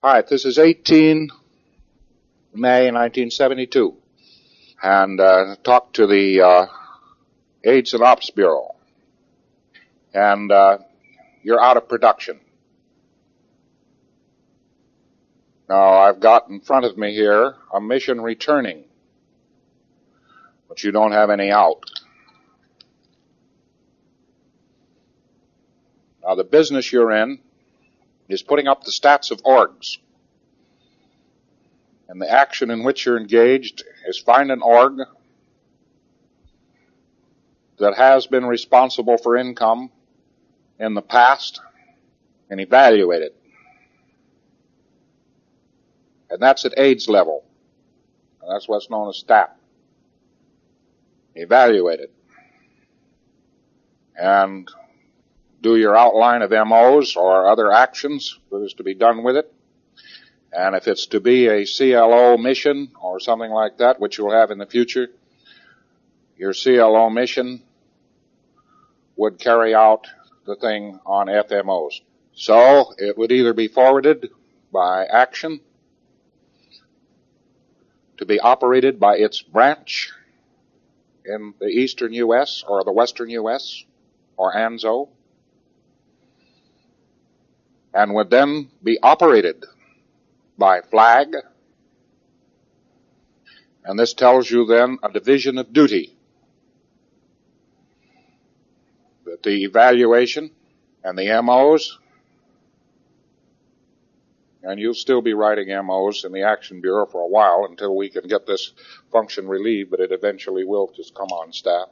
All right, this is 18 May 1972, and talked to the AIDS and Ops Bureau, and you're out of production. Now, I've got in front of me here a mission returning, but you don't have any out. Now, the business you're in is putting up the stats of orgs. And the action in which you're engaged is find an org that has been responsible for income in the past and evaluate it. And that's at AIDS level. And that's what's known as stat. Evaluate it. And do your outline of MOs or other actions that is to be done with it. And if it's to be a CLO mission or something like that, which you'll have in the future, your CLO mission would carry out the thing on FMOs. So it would either be forwarded by action to be operated by its branch in the eastern U.S. or the western U.S. or ANZO, and would then be operated by flag, and this tells you then a division of duty, that the evaluation and the MOs, and you'll still be writing MOs in the Action Bureau for a while until we can get this function relieved, but it eventually will just come on staff.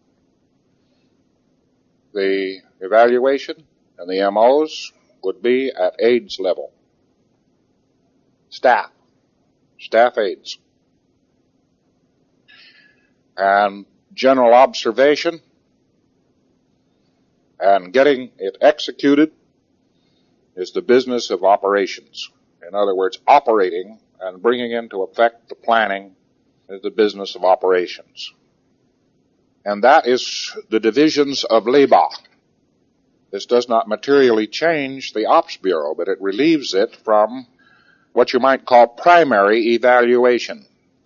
The evaluation and the MOs would be at AIDS level. Staff AIDS. And general observation and getting it executed is the business of operations. In other words, operating and bringing into effect the planning is the business of operations. And that is the divisions of LEBA. This does not materially change the Ops Bureau, but it relieves it from what you might call primary evaluation.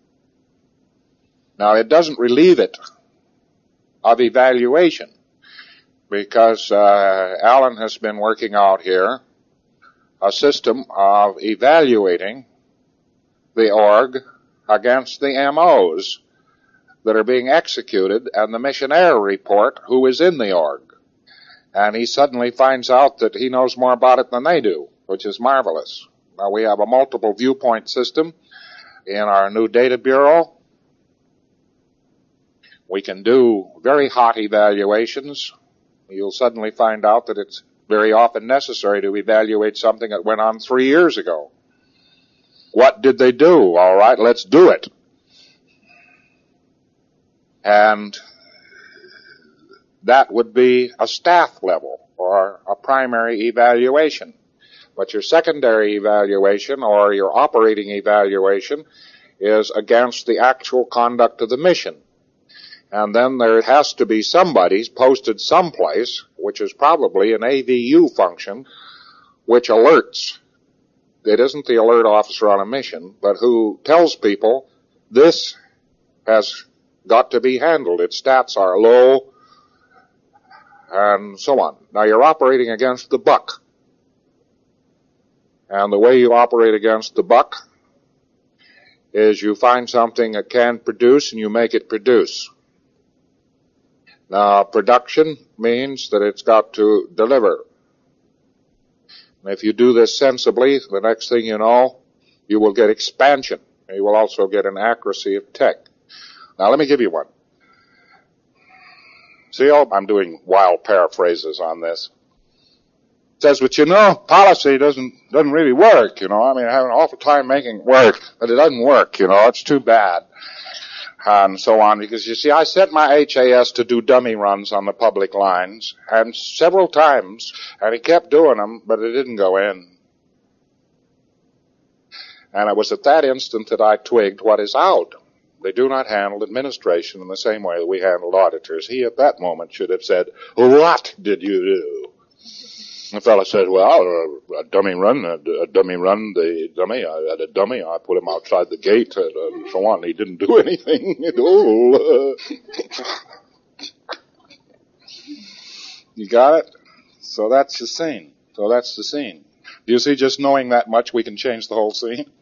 Now, it doesn't relieve it of evaluation, because Alan has been working out here a system of evaluating the org against the MOs that are being executed and the missionaire report who is in the org. And he suddenly finds out that he knows more about it than they do, which is marvelous. Now, we have a multiple viewpoint system in our new data bureau. We can do very hot evaluations. You'll suddenly find out that it's very often necessary to evaluate something that went on 3 years ago. What did they do? All right, let's do it. And that would be a staff level or a primary evaluation. But your secondary evaluation or your operating evaluation is against the actual conduct of the mission. And then there has to be somebody posted someplace, which is probably an AVU function, which alerts. It isn't the alert officer on a mission, but who tells people this has got to be handled. Its stats are low, and so on. Now, you're operating against the buck. And the way you operate against the buck is you find something that can produce and you make it produce. Now, production means that it's got to deliver. And if you do this sensibly, the next thing you know, you will get expansion. You will also get an accuracy of tech. Now, let me give you one. See, I'm doing wild paraphrases on this. It says, but you know, policy doesn't really work, you know. I mean, I have an awful time making it work, but it doesn't work, you know. It's too bad. And so on, because you see, I sent my HAS to do dummy runs on the public lines, and several times, and he kept doing them, but it didn't go in. And it was at that instant that I twigged what is out. They do not handle administration in the same way that we handled auditors. He at that moment should have said, what did you do? The fellow said, well, a dummy run the dummy. I had a dummy. I put him outside the gate and so on. He didn't do anything at all. You got it? So that's the scene. Do you see, just knowing that much, we can change the whole scene?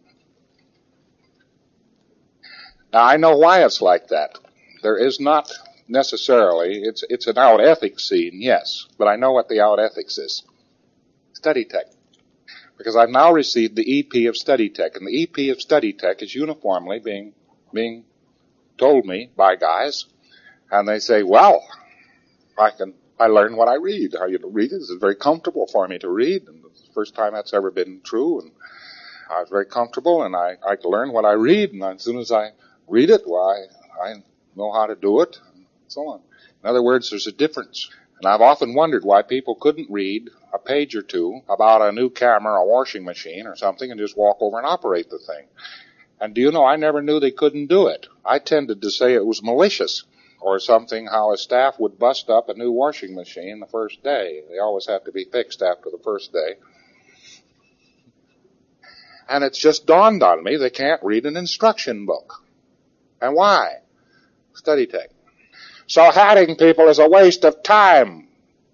Now, I know why it's like that. There is not necessarily, it's an out ethics scene, yes, but I know what the out ethics is. Study Tech. Because I've now received the EP of Study Tech, and the EP of Study Tech is uniformly being told me by guys, and they say, well, I learn what I read. How you read it is very comfortable for me to read, and it's the first time that's ever been true, and I was very comfortable, and I learn what I read, and as soon as I read it, I know how to do it, and so on. In other words, there's a difference. And I've often wondered why people couldn't read a page or two about a new camera, a washing machine or something, and just walk over and operate the thing. And do you know, I never knew they couldn't do it. I tended to say it was malicious or something, how a staff would bust up a new washing machine the first day. They always have to be fixed after the first day. And it's just dawned on me they can't read an instruction book. And why? Study Tech. So hatting people is a waste of time,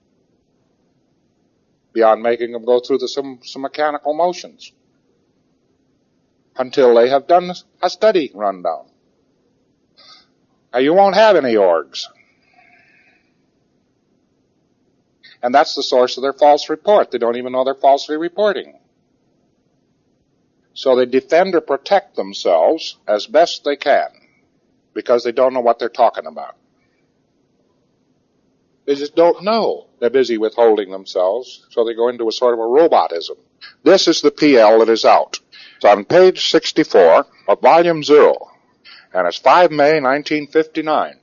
beyond making them go through some mechanical motions until they have done a study rundown. Now, you won't have any orgs. And that's the source of their false report. They don't even know they're falsely reporting. So they defend or protect themselves as best they can because they don't know what they're talking about. They just don't know. They're busy withholding themselves, so they go into a sort of a robotism. This is the PL that is out. It's on page 64 of volume 0, and it's 5 May 1959.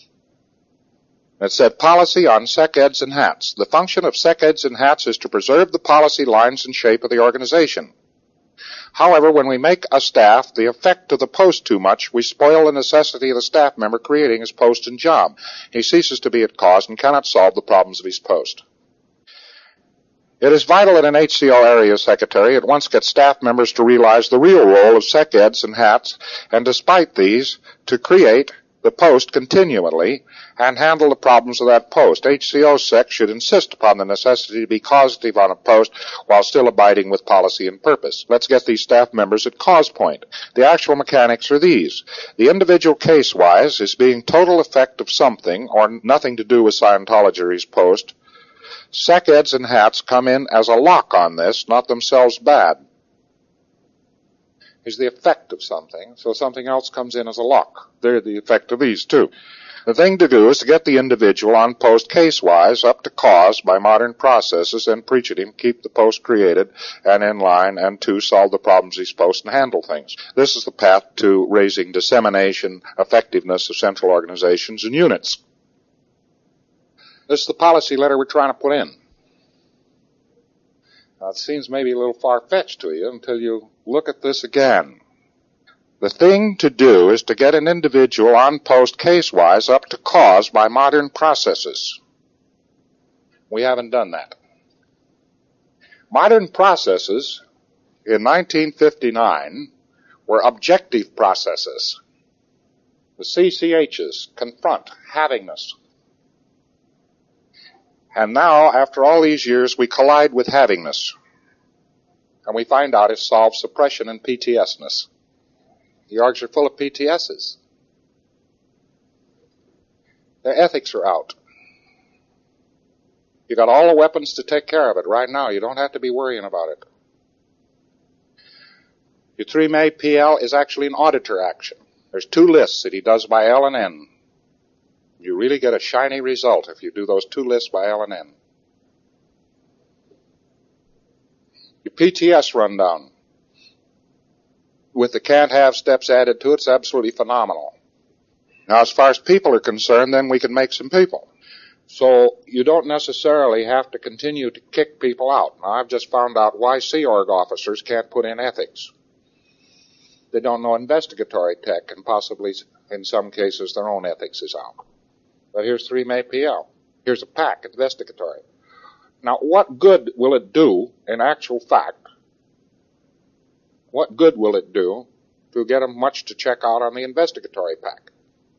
It said, policy on sec-eds and hats. The function of sec-eds and hats is to preserve the policy lines and shape of the organization. However, when we make a staff the effect of the post too much, we spoil the necessity of the staff member creating his post and job. He ceases to be at cause and cannot solve the problems of his post. It is vital that an HCO area secretary at once get staff members to realize the real role of sec-eds and hats, and despite these, to create the post continually and handle the problems of that post. HCO sec should insist upon the necessity to be causative on a post while still abiding with policy and purpose. Let's get these staff members at cause point. The actual mechanics are these. The individual case-wise is being total effect of something or nothing to do with Scientology or his post. Sec-eds and hats come in as a lock on this, not themselves bad. Is the effect of something, so something else comes in as a lock. They're the effect of these too. The thing to do is to get the individual on post case-wise up to cause by modern processes and preach at him, keep the post created and in line, and to solve the problems he's supposed and handle things. This is the path to raising dissemination, effectiveness of central organizations and units. This is the policy letter we're trying to put in. Now, it seems maybe a little far-fetched to you until you look at this again. The thing to do is to get an individual on post case-wise up to cause by modern processes. We haven't done that. Modern processes in 1959 were objective processes. The CCHs, confront, havingness. And now, after all these years, we collide with havingness. And we find out it solves suppression and PTSness. The orgs are full of PTSs. Their ethics are out. You got all the weapons to take care of it right now. You don't have to be worrying about it. Your 3 May PL is actually an auditor action. There's 2 lists that he does by L and N. You really get a shiny result if you do those 2 lists by L and N. Your PTS rundown, with the can't-have steps added to it, it's absolutely phenomenal. Now, as far as people are concerned, then we can make some people. So you don't necessarily have to continue to kick people out. Now, I've just found out why Sea Org officers can't put in ethics. They don't know investigatory tech, and possibly, in some cases, their own ethics is out. But here's 3 May PL. Here's a PAC, investigatory. Now, what good will it do, in actual fact, what good will it do to get them much to check out on the investigatory pack?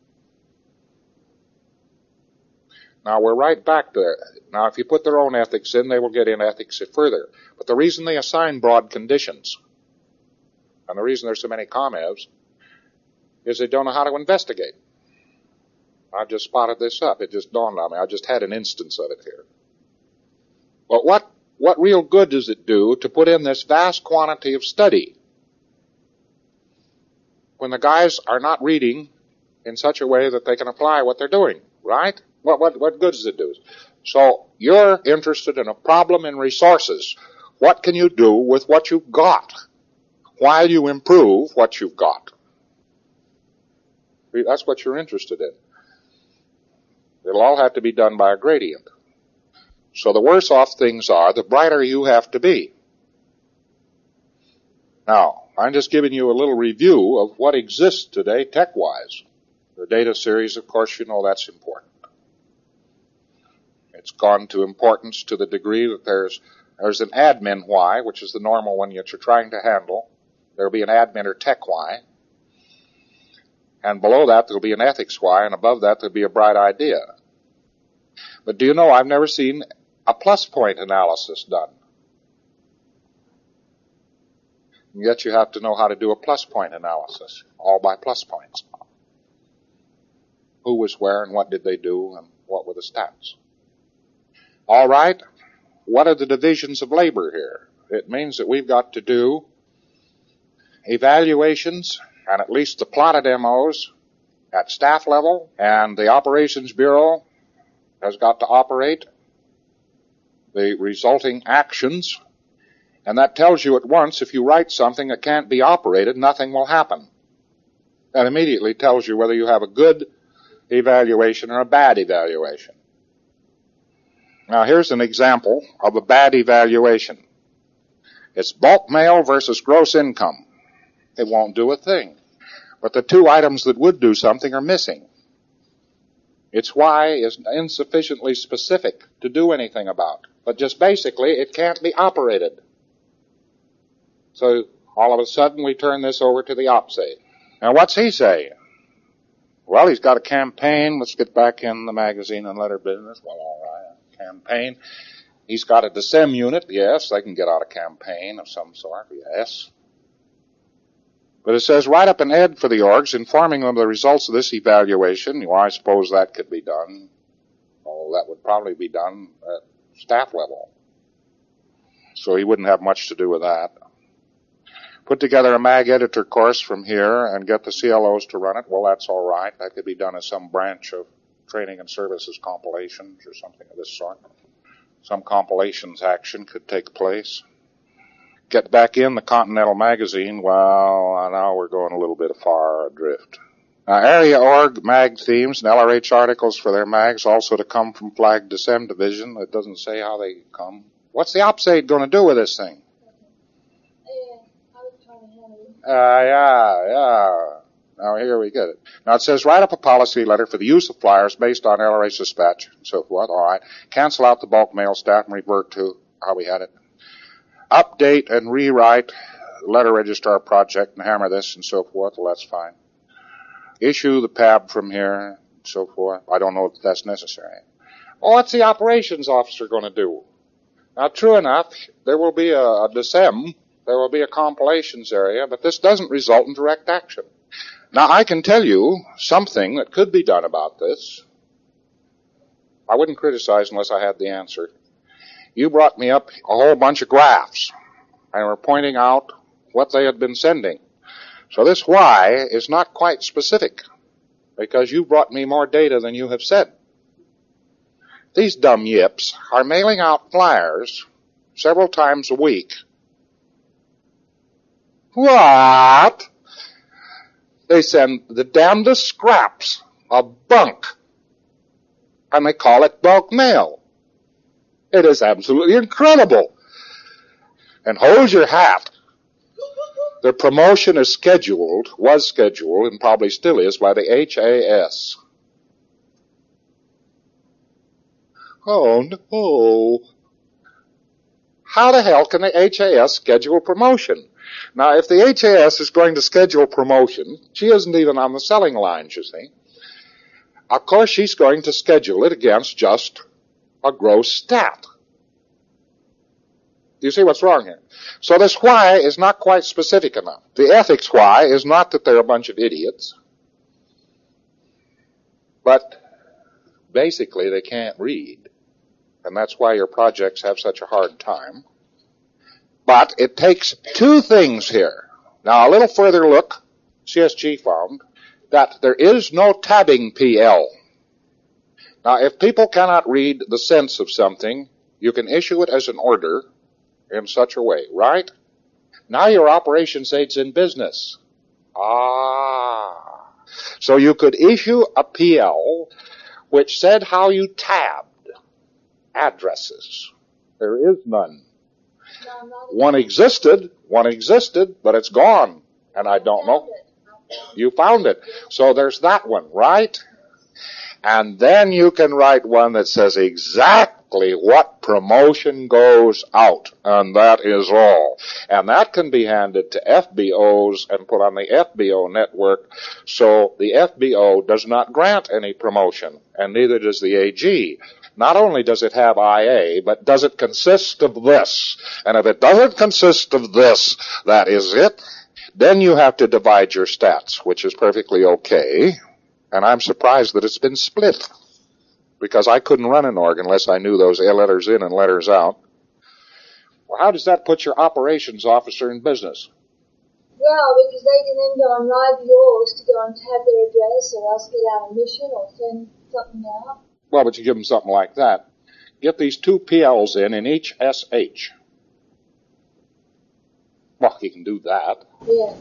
Now, we're right back there. Now, if you put their own ethics in, they will get in ethics further. But the reason they assign broad conditions, and the reason there's so many ComEvs, is they don't know how to investigate. I've just spotted this up. It just dawned on me. I just had an instance of it here. But what real good does it do to put in this vast quantity of study when the guys are not reading in such a way that they can apply what they're doing, right? What good does it do? So you're interested in a problem in resources. What can you do with what you've got while you improve what you've got? That's what you're interested in. It'll all have to be done by a gradient. So the worse off things are, the brighter you have to be. Now, I'm just giving you a little review of what exists today tech-wise. The data series, of course, you know that's important. It's gone to importance to the degree that there's an admin Y, which is the normal one that you're trying to handle. There'll be an admin or tech Y. And below that, there'll be an ethics Y, and above that, there'll be a bright idea. But do you know, I've never seen a plus point analysis done. And yet you have to know how to do a plus point analysis, all by plus points. Who was where and what did they do and what were the stats? All right, what are the divisions of labor here? It means that we've got to do evaluations and at least the plotted MOs at staff level, and the Operations Bureau has got to operate the resulting actions, and that tells you at once if you write something that can't be operated, nothing will happen. That immediately tells you whether you have a good evaluation or a bad evaluation. Now here's an example of a bad evaluation. It's bulk mail versus gross income. It won't do a thing. But the two items that would do something are missing. Its Y is insufficiently specific to do anything about. But just basically, it can't be operated. So all of a sudden, we turn this over to the OPSAID. Now what's he say? Well, he's got a campaign. Let's get back in the magazine and letter business. Well, all right, campaign. He's got a DSEM unit. Yes, they can get out a campaign of some sort. Yes. But it says, write up an ed for the orgs informing them of the results of this evaluation. Well, I suppose that could be done. Oh, that would probably be done at staff level. So he wouldn't have much to do with that. Put together a mag editor course from here and get the CLOs to run it. Well, that's all right. That could be done as some branch of training and services compilations or something of this sort. Some compilations action could take place. Get back in the Continental magazine. Well, now we're going a little bit far adrift. Area org mag themes and LRH articles for their mags also to come from Flag DSEM division. It doesn't say how they come. What's the OPSAID going to do with this thing? Yeah. Now here we get it. Now it says write up a policy letter for the use of flyers based on LRH dispatch and so forth. All right. Cancel out the bulk mail staff and revert to how we had it. Update and rewrite letter registrar project and hammer this and so forth. Well, that's fine. Issue the PAB from here and so forth. I don't know if that's necessary. Oh, what's the operations officer going to do? Now, true enough, there will be a DSEM. There will be a compilations area, but this doesn't result in direct action. Now, I can tell you something that could be done about this. I wouldn't criticize unless I had the answer. You brought me up a whole bunch of graphs, and were pointing out what they had been sending. So this Y is not quite specific, because you brought me more data than you have said. These dumb yips are mailing out flyers several times a week. What? They send the damnedest scraps of bunk, and they call it bulk mail. It is absolutely incredible. And hold your hat. The promotion was scheduled, and probably still is, by the HAS. Oh, no. how the hell can the HAS schedule promotion? Now, if the HAS is going to schedule promotion, she isn't even on the selling lines, you see. Of course, she's going to schedule it against just a gross stat. Do you see what's wrong here? So this why is not quite specific enough. The ethics why is not that they're a bunch of idiots, but basically they can't read. And that's why your projects have such a hard time. But it takes two things here. Now, a little further look, CSG found that there is no tabbing PL. Now, if people cannot read the sense of something, you can issue it as an order in such a way, right? Now your operations aid's in business. So you could issue a PL which said how you tabbed addresses. There is none. One existed, but it's gone. And I don't know. You found it. So there's that one, right? And then you can write one that says exactly what promotion goes out. And that is all. And that can be handed to FBOs and put on the FBO network. So the FBO does not grant any promotion. And neither does the AG. Not only does it have IA, but does it consist of this? And if it doesn't consist of this, that is it. Then you have to divide your stats, which is perfectly okay. And I'm surprised that it's been split, because I couldn't run an org unless I knew those letters in and letters out. Well, how does that put your operations officer in business? Well, because they can then go and ride the orgs to go and tab their address, or else get out a mission or send something out. Well, but you give them something like that. Get these two PLs in each SH. Well, you can do that. Yeah.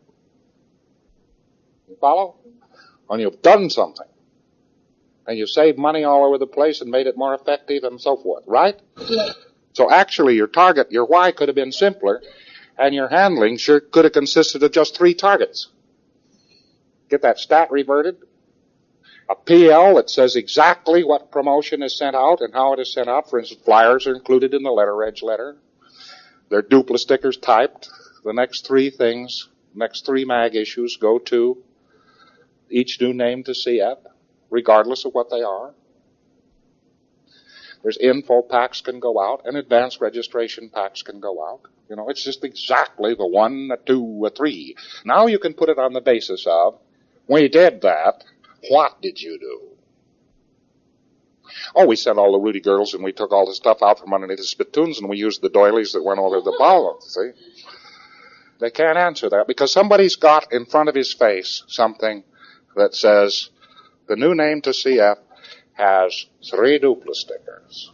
You follow? When you've done something, and you saved money all over the place and made it more effective and so forth, right? Yeah. So actually your target, your why could have been simpler, and your handling sure could have consisted of just 3 targets. Get that stat reverted, a PL that says exactly what promotion is sent out and how it is sent out. For instance, flyers are included in the letterhead letter. They're duplicate stickers typed. The next 3 things, next 3 mag issues go to each new name to CF, regardless of what they are. There's info packs can go out, and advanced registration packs can go out. You know, it's just exactly the 1, a 2, a 3. Now you can put it on the basis of, we did that, what did you do? Oh, we sent all the Rudy girls, and we took all the stuff out from underneath the spittoons, and we used the doilies that went over the bow, see? They can't answer that, because somebody's got in front of his face something that says the new name to CF has 3 duplicate stickers.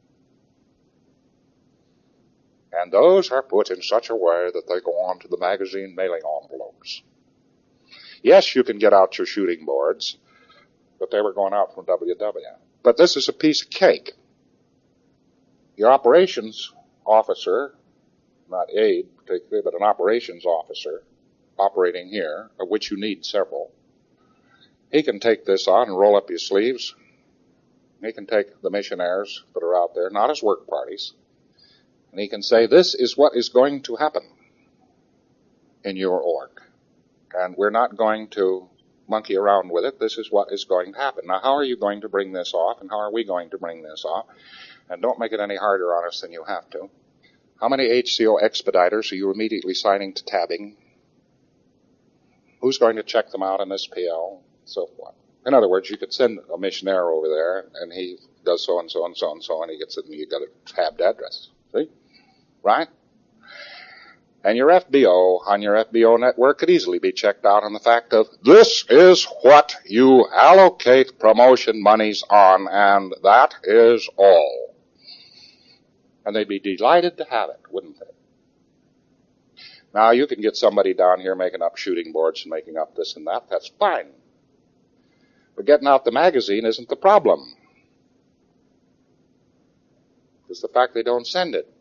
And those are put in such a way that they go on to the magazine mailing envelopes. Yes, you can get out your shooting boards, but they were going out from WW. But this is a piece of cake. Your operations officer, not aide particularly, but an operations officer operating here, of which you need several, he can take this on and roll up his sleeves. He can take the missionaires that are out there, not as work parties, and he can say, this is what is going to happen in your org. And we're not going to monkey around with it. This is what is going to happen. Now, how are you going to bring this off, and how are we going to bring this off? And don't make it any harder on us than you have to. How many HCO expediters are you immediately signing to tabbing? Who's going to check them out in this PL? So forth. In other words, you could send a missionary over there, and he does so and so and so and so, and he gets it, and you got a tabbed address. See? Right? And your FBO on your FBO network could easily be checked out on the fact of, this is what you allocate promotion monies on, and that is all. And they'd be delighted to have it, wouldn't they? Now, you can get somebody down here making up shooting boards and making up this and that. That's fine. But getting out the magazine isn't the problem. It's the fact they don't send it.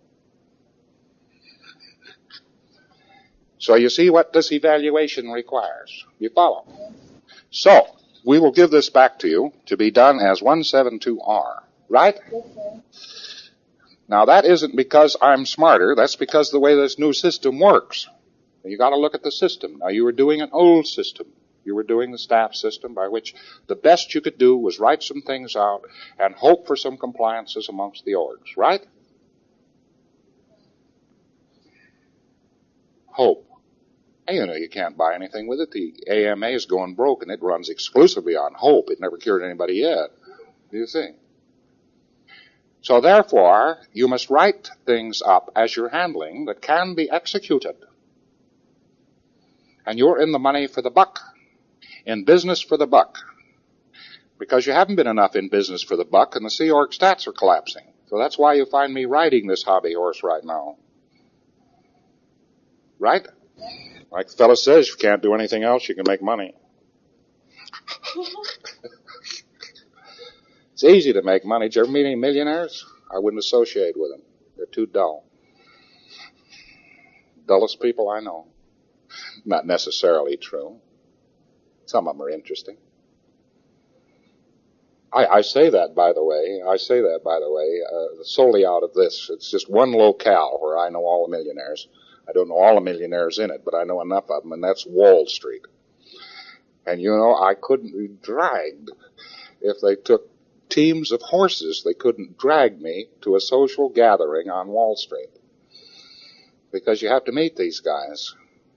So you see what this evaluation requires. You follow? So, we will give this back to you to be done as 172R. Right? Okay. Now, that isn't because I'm smarter. That's because the way this new system works. You got to look at the system. Now, you were doing an old system. You were doing the staff system by which the best you could do was write some things out and hope for some compliances amongst the orgs, right? Hope. And you know you can't buy anything with it. The AMA is going broke, and it runs exclusively on hope. It never cured anybody yet. Do you see? So therefore, you must write things up as you're handling that can be executed. And you're in the money for the buck. In business for the buck. Because you haven't been enough in business for the buck, and the Sea Org stats are collapsing. So that's why you find me riding this hobby horse right now. Right? Like the fellow says, if you can't do anything else, you can make money. It's easy to make money. Did you ever meet any millionaires? I wouldn't associate with them. They're too dull. Dullest people I know. Not necessarily true. Some of them are interesting. I say that, by the way. Solely out of this. It's just one locale where I know all the millionaires. I don't know all the millionaires in it, but I know enough of them, and that's Wall Street. And you know, I couldn't be dragged if they took teams of horses. They couldn't drag me to a social gathering on Wall Street. Because you have to meet these guys.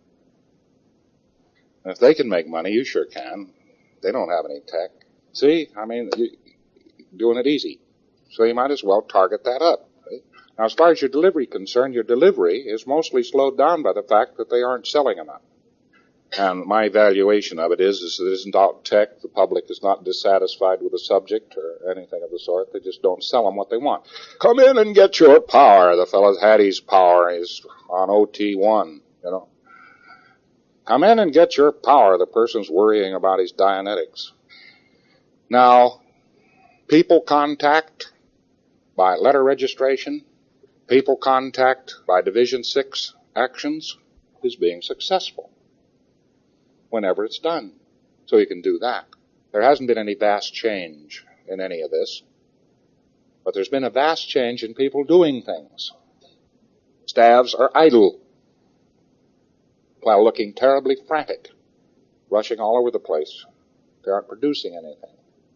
And if they can make money, you sure can. They don't have any tech. See, I mean, you're doing it easy. So you might as well target that up. See? Now, as far as your delivery concerned, your delivery is mostly slowed down by the fact that they aren't selling enough. And my evaluation of it is that it isn't out tech. The public is not dissatisfied with the subject or anything of the sort. They just don't sell them what they want. Come in and get your power. The fellow's had his power. He's on OT1, you know. Come in and get your power. The person's worrying about his Dianetics. Now, people contact by letter registration, people contact by Division 6 actions is being successful whenever it's done. So you can do that. There hasn't been any vast change in any of this, but there's been a vast change in people doing things. Staffs are idle while looking terribly frantic, rushing all over the place. They aren't producing anything.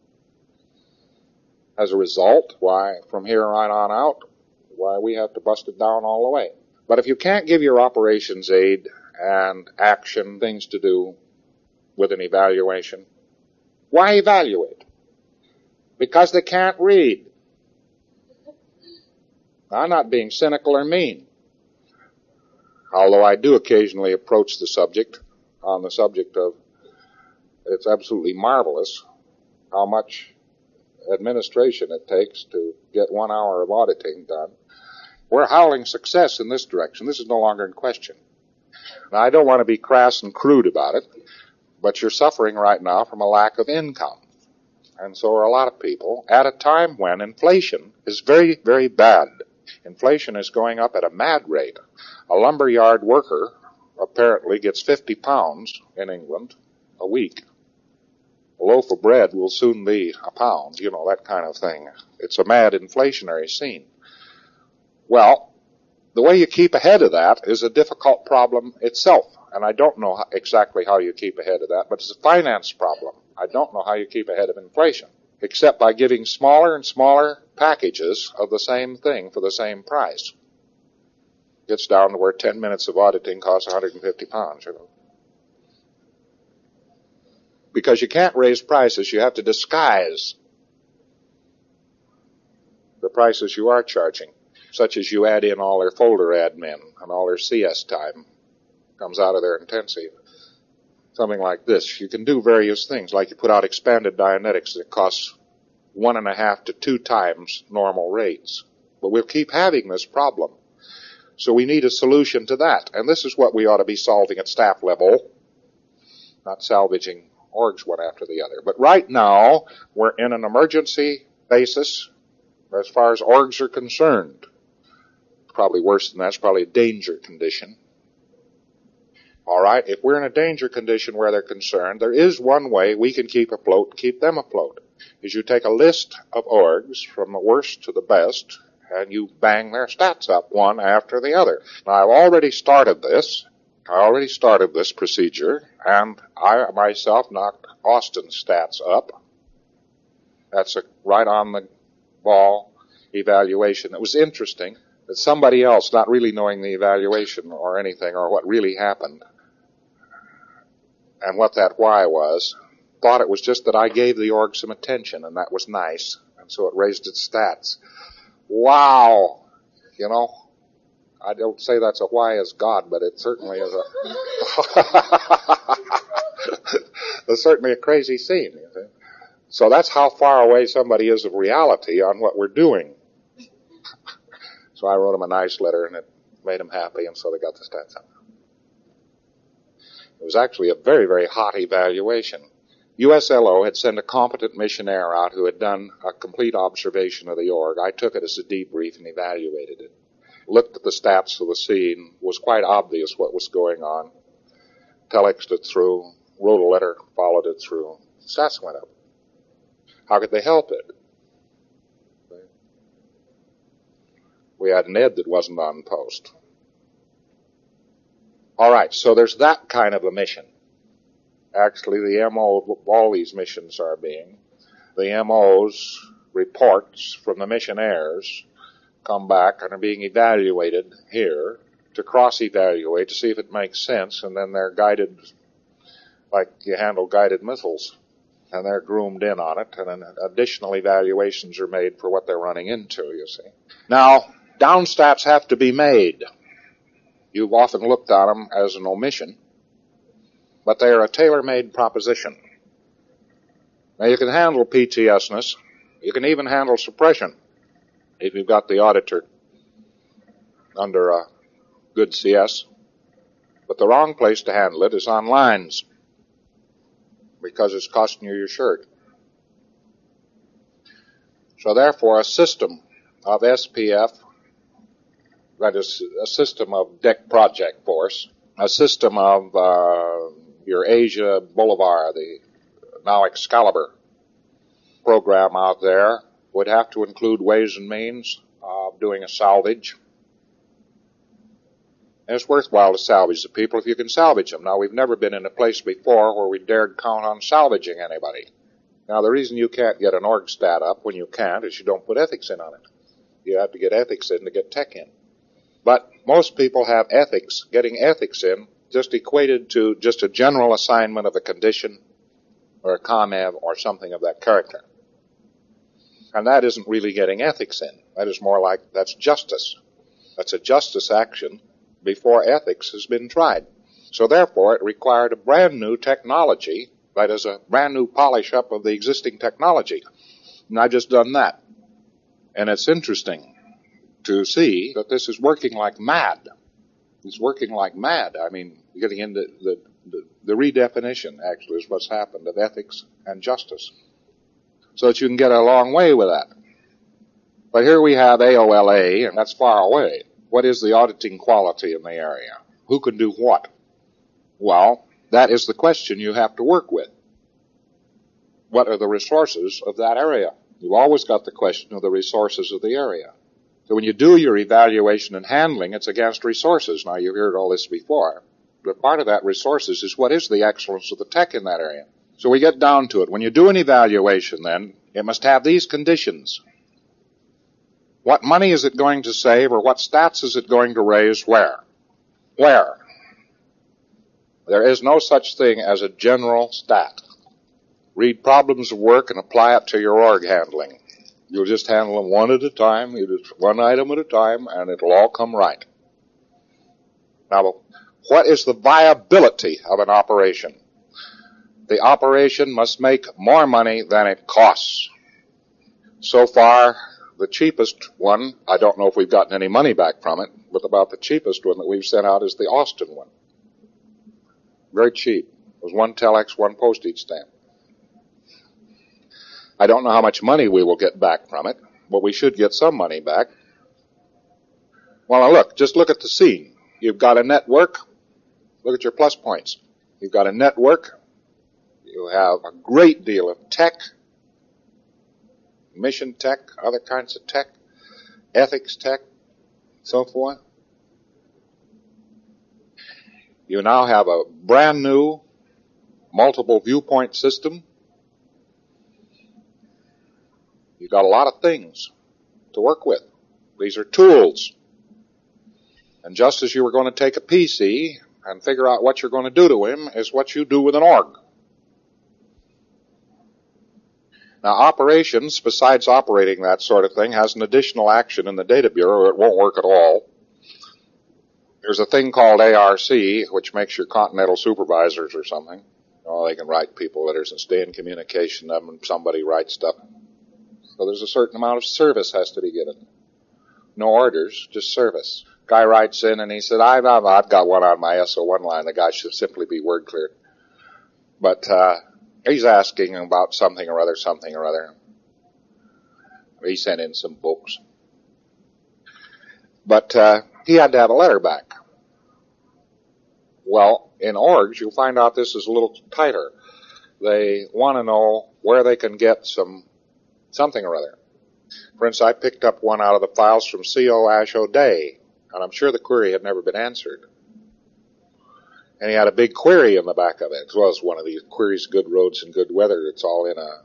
As a result, from here right on out, we have to bust it down all the way. But if you can't give your operations aid and action things to do with an evaluation, why evaluate? Because they can't read. I'm not being cynical or mean. Although I do occasionally approach the subject on the subject of, it's absolutely marvelous how much administration it takes to get 1 hour of auditing done. We're howling success in this direction. This is no longer in question. Now, I don't want to be crass and crude about it, but you're suffering right now from a lack of income. And so are a lot of people at a time when inflation is very, very bad. Inflation is going up at a mad rate. A lumberyard worker apparently gets 50 pounds in England a week. A loaf of bread will soon be a pound, you know, that kind of thing. It's a mad inflationary scene. Well, the way you keep ahead of that is a difficult problem itself. And I don't know exactly how you keep ahead of that, but it's a finance problem. I don't know how you keep ahead of inflation, except by giving smaller and smaller packages of the same thing for the same price. Gets down to where 10 minutes of auditing costs 150 pounds, you know. Because you can't raise prices, you have to disguise the prices you are charging, such as you add in all their folder admin and all their CS time comes out of their intensive. Something like this. You can do various things, like you put out expanded Dianetics that costs 1.5 to 2 times normal rates. But we'll keep having this problem. So we need a solution to that. And this is what we ought to be solving at staff level, not salvaging orgs one after the other. But right now, we're in an emergency basis as far as orgs are concerned. Probably worse than that. It's probably a danger condition. All right, if we're in a danger condition where they're concerned, there is one way we can keep afloat, keep them afloat, is you take a list of orgs from the worst to the best, and you bang their stats up one after the other. Now, I've already started this. I already started this procedure, and I myself knocked Austin's stats up. That's a right on the ball evaluation. It was interesting that somebody else, not really knowing the evaluation or anything or what really happened and what that why was, thought it was just that I gave the org some attention, and that was nice, and so it raised its stats. Wow! You know, I don't say that's a why as God, but it certainly is it's certainly a crazy scene. You see? So that's how far away somebody is of reality on what we're doing. So I wrote them a nice letter, and it made them happy, and so they got the stats up. It was actually a very, very hot evaluation. USLO had sent a competent missionaire out who had done a complete observation of the org. I took it as a debrief and evaluated it. Looked at the stats of the scene, was quite obvious what was going on. Telexed it through, wrote a letter, followed it through. Stats went up. How could they help it? We had Ned that wasn't on post. All right, so there's that kind of a mission. Actually, the MO of all these missions are being, the MO's reports from the missionaires come back and are being evaluated here to cross-evaluate to see if it makes sense, and then they're guided like you handle guided missiles, and they're groomed in on it, and then additional evaluations are made for what they're running into, you see. Now, downstats have to be made. You've often looked at them as an omission, but they are a tailor-made proposition. Now, you can handle PTSness. You can even handle suppression if you've got the auditor under a good CS. But the wrong place to handle it is on lines, because it's costing you your shirt. So therefore, a system of SPF, that is a system of DEC Project Force, a system of your Asia Boulevard, the now Excalibur program out there, would have to include ways and means of doing a salvage. And it's worthwhile to salvage the people if you can salvage them. Now, we've never been in a place before where we dared count on salvaging anybody. Now, the reason you can't get an org stat up when you can't is you don't put ethics in on it. You have to get ethics in to get tech in. But most people have ethics. Getting ethics in just equated to just a general assignment of a condition or a COMEV or something of that character. And that isn't really getting ethics in. That is more like, that's justice. That's a justice action before ethics has been tried. So therefore, it required a brand new technology, that is a brand new polish up of the existing technology. And I've just done that. And it's interesting to see that this is working like mad. It's working like mad. I mean, getting into the redefinition, actually, is what's happened of ethics and justice. So that you can get a long way with that. But here we have AOLA, and that's far away. What is the auditing quality in the area? Who can do what? Well, that is the question you have to work with. What are the resources of that area? You've always got the question of the resources of the area. So when you do your evaluation and handling, it's against resources. Now, you've heard all this before. But part of that resources is what is the excellence of the tech in that area. So we get down to it. When you do an evaluation, then, it must have these conditions. What money is it going to save, or what stats is it going to raise where? Where? There is no such thing as a general stat. Read problems of work and apply it to your org handling. You'll just handle them one at a time, one item at a time, and it'll all come right. Now, what is the viability of an operation? The operation must make more money than it costs. So far, the cheapest one, I don't know if we've gotten any money back from it, but about the cheapest one that we've sent out is the Austin one. Very cheap. It was one telex, one postage stamp. I don't know how much money we will get back from it, but we should get some money back. Well, now look, just look at the scene. You've got a network. Look at your plus points. You've got a network. You have a great deal of tech, mission tech, other kinds of tech. ethics tech, so forth. You now have a brand new multiple viewpoint system. You've got a lot of things to work with. These are tools. And just as you were going to take a PC and figure out what you're going to do to him is what you do with an org. Now, operations, besides operating that sort of thing, has an additional action in the Data Bureau. It won't work at all. There's a thing called ARC, which makes your continental supervisors or something. Oh, they can write people letters and stay in communication with them, and somebody writes stuff. So there's a certain amount of service has to be given. No orders, just service. Guy writes in and he said, I've got one on my SO1 line. The guy should simply be word cleared. But he's asking about something or other. He sent in some books. But he had to have a letter back. Well, in orgs, you'll find out this is a little tighter. They want to know where they can get something or other. For instance, I picked up one out of the files from C.O. Ash O'Day, and I'm sure the query had never been answered. And he had a big query in the back of it, as well as one of these queries, good roads and good weather. It's all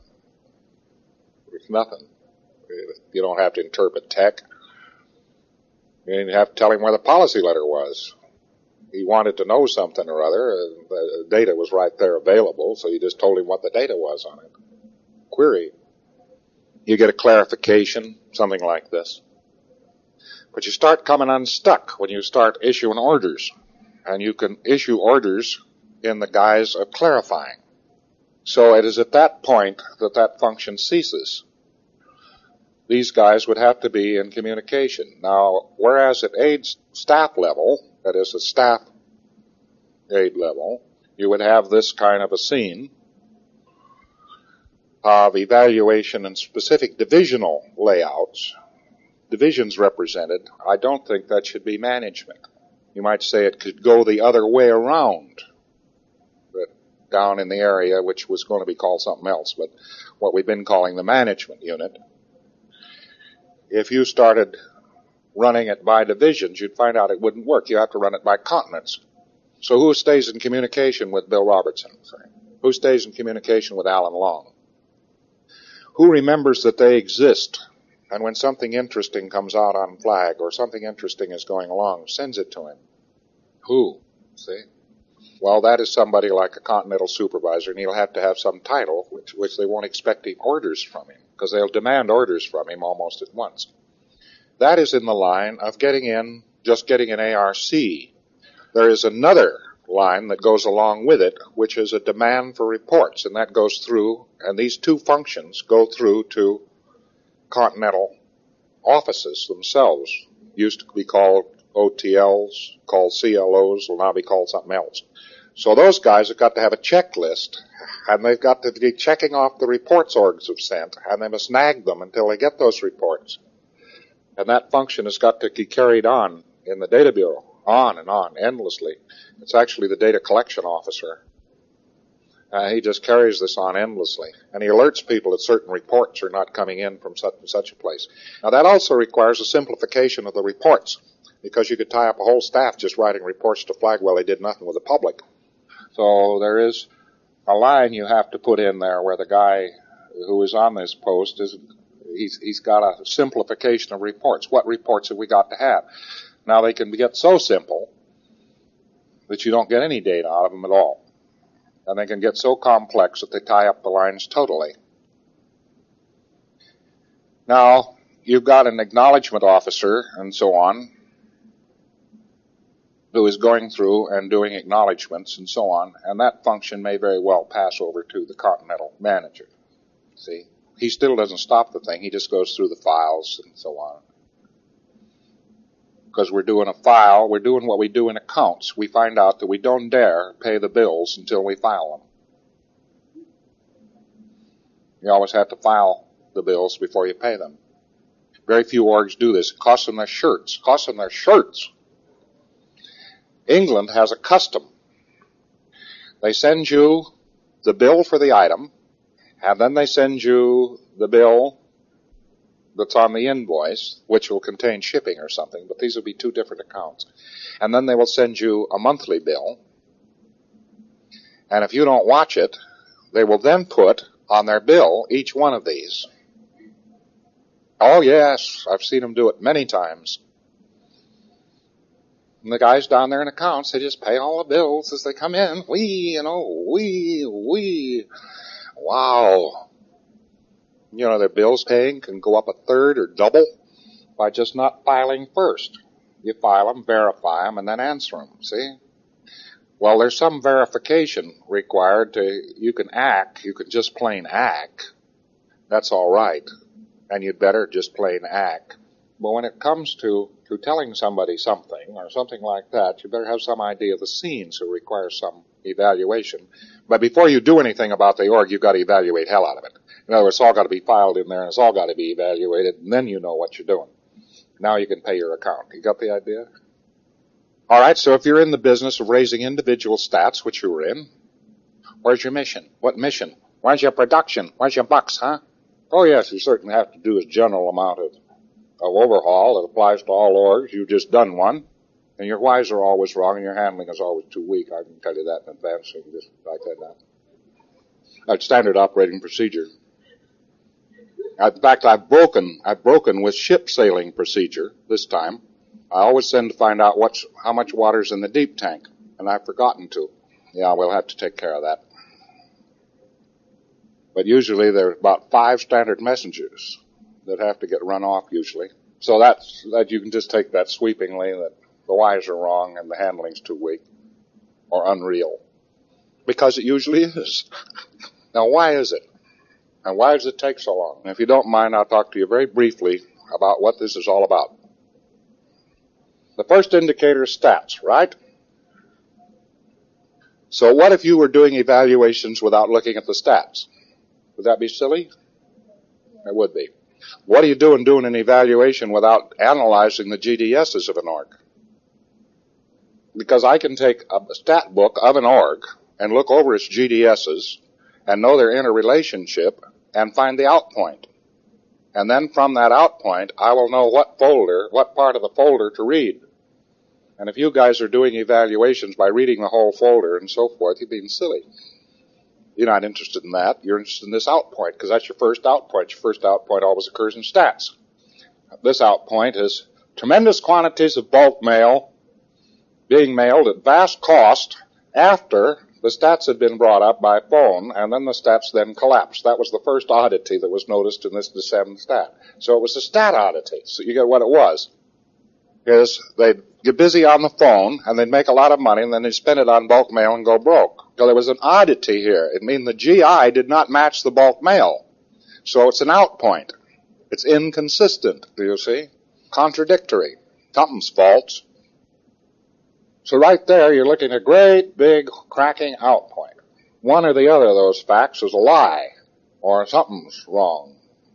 it's nothing. You don't have to interpret tech. You didn't have to tell him where the policy letter was. He wanted to know something or other. The data was right there available, so you just told him what the data was on it. Query. You get a clarification, something like this. But you start coming unstuck when you start issuing orders. And you can issue orders in the guise of clarifying. So it is at that point that function ceases. These guys would have to be in communication. Now, whereas at aid staff level, that is a staff aid level, you would have this kind of a scene of evaluation and specific divisional layouts, divisions represented. I don't think that should be management. You might say it could go the other way around, but down in the area, which was going to be called something else, but what we've been calling the management unit. If you started running it by divisions, you'd find out it wouldn't work. You have to run it by continents. So who stays in communication with Bill Robertson? Who stays in communication with Alan Long? Who remembers that they exist? And when something interesting comes out on flag or something interesting is going along, sends it to him. Who? See? Well, that is somebody like a continental supervisor, and he'll have to have some title, which they won't expect orders from him, because they'll demand orders from him almost at once. That is in the line of getting an ARC. There is another line that goes along with it, which is a demand for reports, and that goes through, and these two functions go through to continental offices themselves. Used to be called OTLs, called CLOs, will now be called something else. So those guys have got to have a checklist, and they've got to be checking off the reports orgs have sent, and they must nag them until they get those reports. And that function has got to be carried on in the Data Bureau, on and on, endlessly. It's actually the data collection officer. He just carries this on endlessly. And he alerts people that certain reports are not coming in from such and such a place. Now that also requires a simplification of the reports, because you could tie up a whole staff just writing reports to Flagwell. They did nothing with the public. So there is a line you have to put in there where the guy who is on this post he's got a simplification of reports. What reports have we got to have? Now they can get so simple that you don't get any data out of them at all. And they can get so complex that they tie up the lines totally. Now, you've got an acknowledgement officer and so on who is going through and doing acknowledgments and so on, and that function may very well pass over to the continental manager. See? He still doesn't stop the thing. He just goes through the files and so on. Because we're doing a file, we're doing what we do in accounts. We find out that we don't dare pay the bills until we file them. You always have to file the bills before you pay them. Very few orgs do this. It costs them their shirts. England has a custom. They send you the bill for the item, and then they send you the bill that's on the invoice, which will contain shipping or something, but these will be two different accounts. And then they will send you a monthly bill. And if you don't watch it, they will then put on their bill each one of these. Oh, yes, I've seen them do it many times. And the guys down there in accounts, they just pay all the bills as they come in. Wow. You know, their bills paying can go up a third or double by just not filing first. You file them, verify them, and then answer them, see? Well, there's some verification required you can just plain act. That's all right. And you'd better just plain act. But when it comes to telling somebody something or something like that, you better have some idea of the scene, so it requires some evaluation. But before you do anything about the org, you've got to evaluate hell out of it. In other words, it's all got to be filed in there and it's all got to be evaluated, and then you know what you're doing. Now you can pay your account. You got the idea? All right, so if you're in the business of raising individual stats, which you were in, where's your mission? What mission? Where's your production? Where's your bucks, huh? Oh, yes, you certainly have to do a general amount of overhaul that applies to all orgs. You've just done one, and your whys are always wrong, and your handling is always too weak. I can tell you that in advance, so you can just write that down. That's standard operating procedure. In fact, I've broken with ship sailing procedure this time. I always send to find out how much water's in the deep tank, and I've forgotten to. Yeah, we'll have to take care of that. But usually there are about 5 standard messengers that have to get run off usually. So that you can just take that sweepingly, that the whys are wrong and the handling's too weak or unreal. Because it usually is. Now, why is it? And why does it take so long? And if you don't mind, I'll talk to you very briefly about what this is all about. The first indicator is stats, right? So what if you were doing evaluations without looking at the stats? Would that be silly? It would be. What are you doing an evaluation without analyzing the GDSs of an org? Because I can take a stat book of an org and look over its GDSs and know their interrelationship and find the out point. And then from that out point, I will know what part of the folder to read. And if you guys are doing evaluations by reading the whole folder and so forth, you're being silly. You're not interested in that. You're interested in this out point, because that's your first out point. Your first out point always occurs in stats. This out point is tremendous quantities of bulk mail being mailed at vast cost after the stats had been brought up by phone, and then the stats then collapsed. That was the first oddity that was noticed in this December stat. So it was a stat oddity. So you get what it was. Is they'd get busy on the phone, and they'd make a lot of money, and then they'd spend it on bulk mail and go broke. So there was an oddity here. It means the GI did not match the bulk mail. So it's an out point. It's inconsistent, do you see? Contradictory. Something's false. So right there, you're looking at a great, big, cracking out point. One or the other of those facts is a lie, or something's wrong.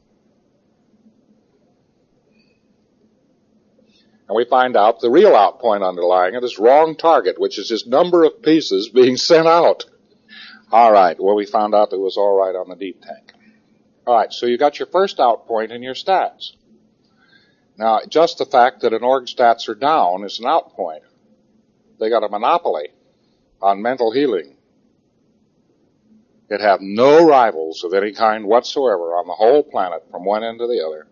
And we find out the real out point underlying it is wrong target, which is just number of pieces being sent out. All right, well, we found out that it was all right on the deep tank. All right, so you got your first out point in your stats. Now, just the fact that an org stats are down is an out point. They got a monopoly on mental healing. It have no rivals of any kind whatsoever on the whole planet from one end to the other.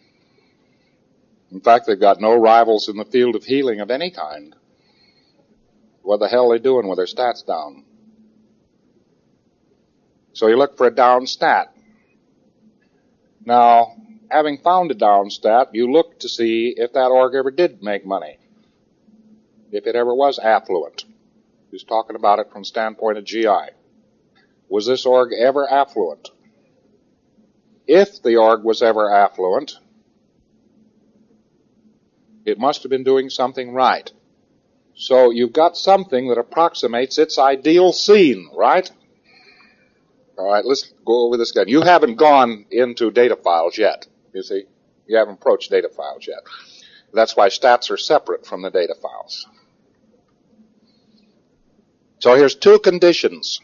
In fact, they've got no rivals in the field of healing of any kind. What the hell are they doing with their stats down? So you look for a down stat. Now, having found a down stat, you look to see if that org ever did make money. If it ever was affluent. He's talking about it from the standpoint of GI. Was this org ever affluent? If the org was ever affluent, it must have been doing something right. So you've got something that approximates its ideal scene, right? All right, let's go over this again. You haven't gone into data files yet, you see. You haven't approached data files yet. That's why stats are separate from the data files. So here's 2 conditions.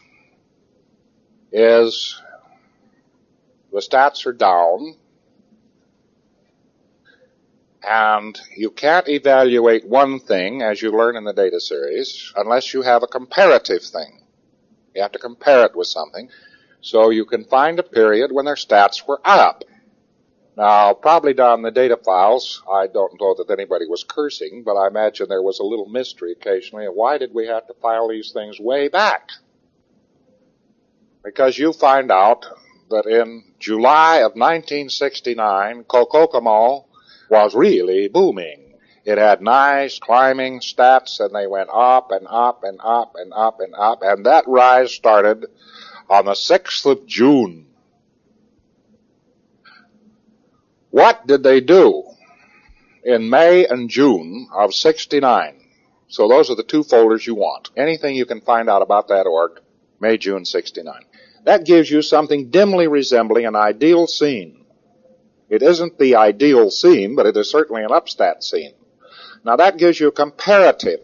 Is the stats are down, And you can't evaluate one thing, as you learn in the data series, unless you have a comparative thing. You have to compare it with something. So you can find a period when their stats were up. Now, probably down the data files, I don't know that anybody was cursing, but I imagine there was a little mystery occasionally of why did we have to file these things way back? Because you find out that in July of 1969, Kokomo was really booming. It had nice climbing stats, and they went up and up and up and up and up, and that rise started on the 6th of June. What did they do in May and June of 69? So those are the two folders you want. Anything you can find out about that org, May, June 69. That gives you something dimly resembling an ideal scene. It isn't the ideal scene, but it is certainly an upstat scene. Now that gives you a comparative.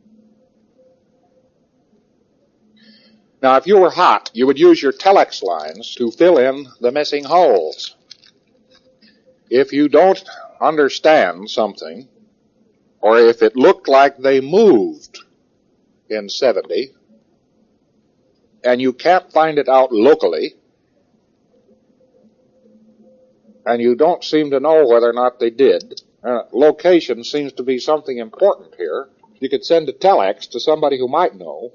Now if you were hot, you would use your telex lines to fill in the missing holes. If you don't understand something, or if it looked like they moved in 70, and you can't find it out locally, and you don't seem to know whether or not they did, location seems to be something important here. You could send a telex to somebody who might know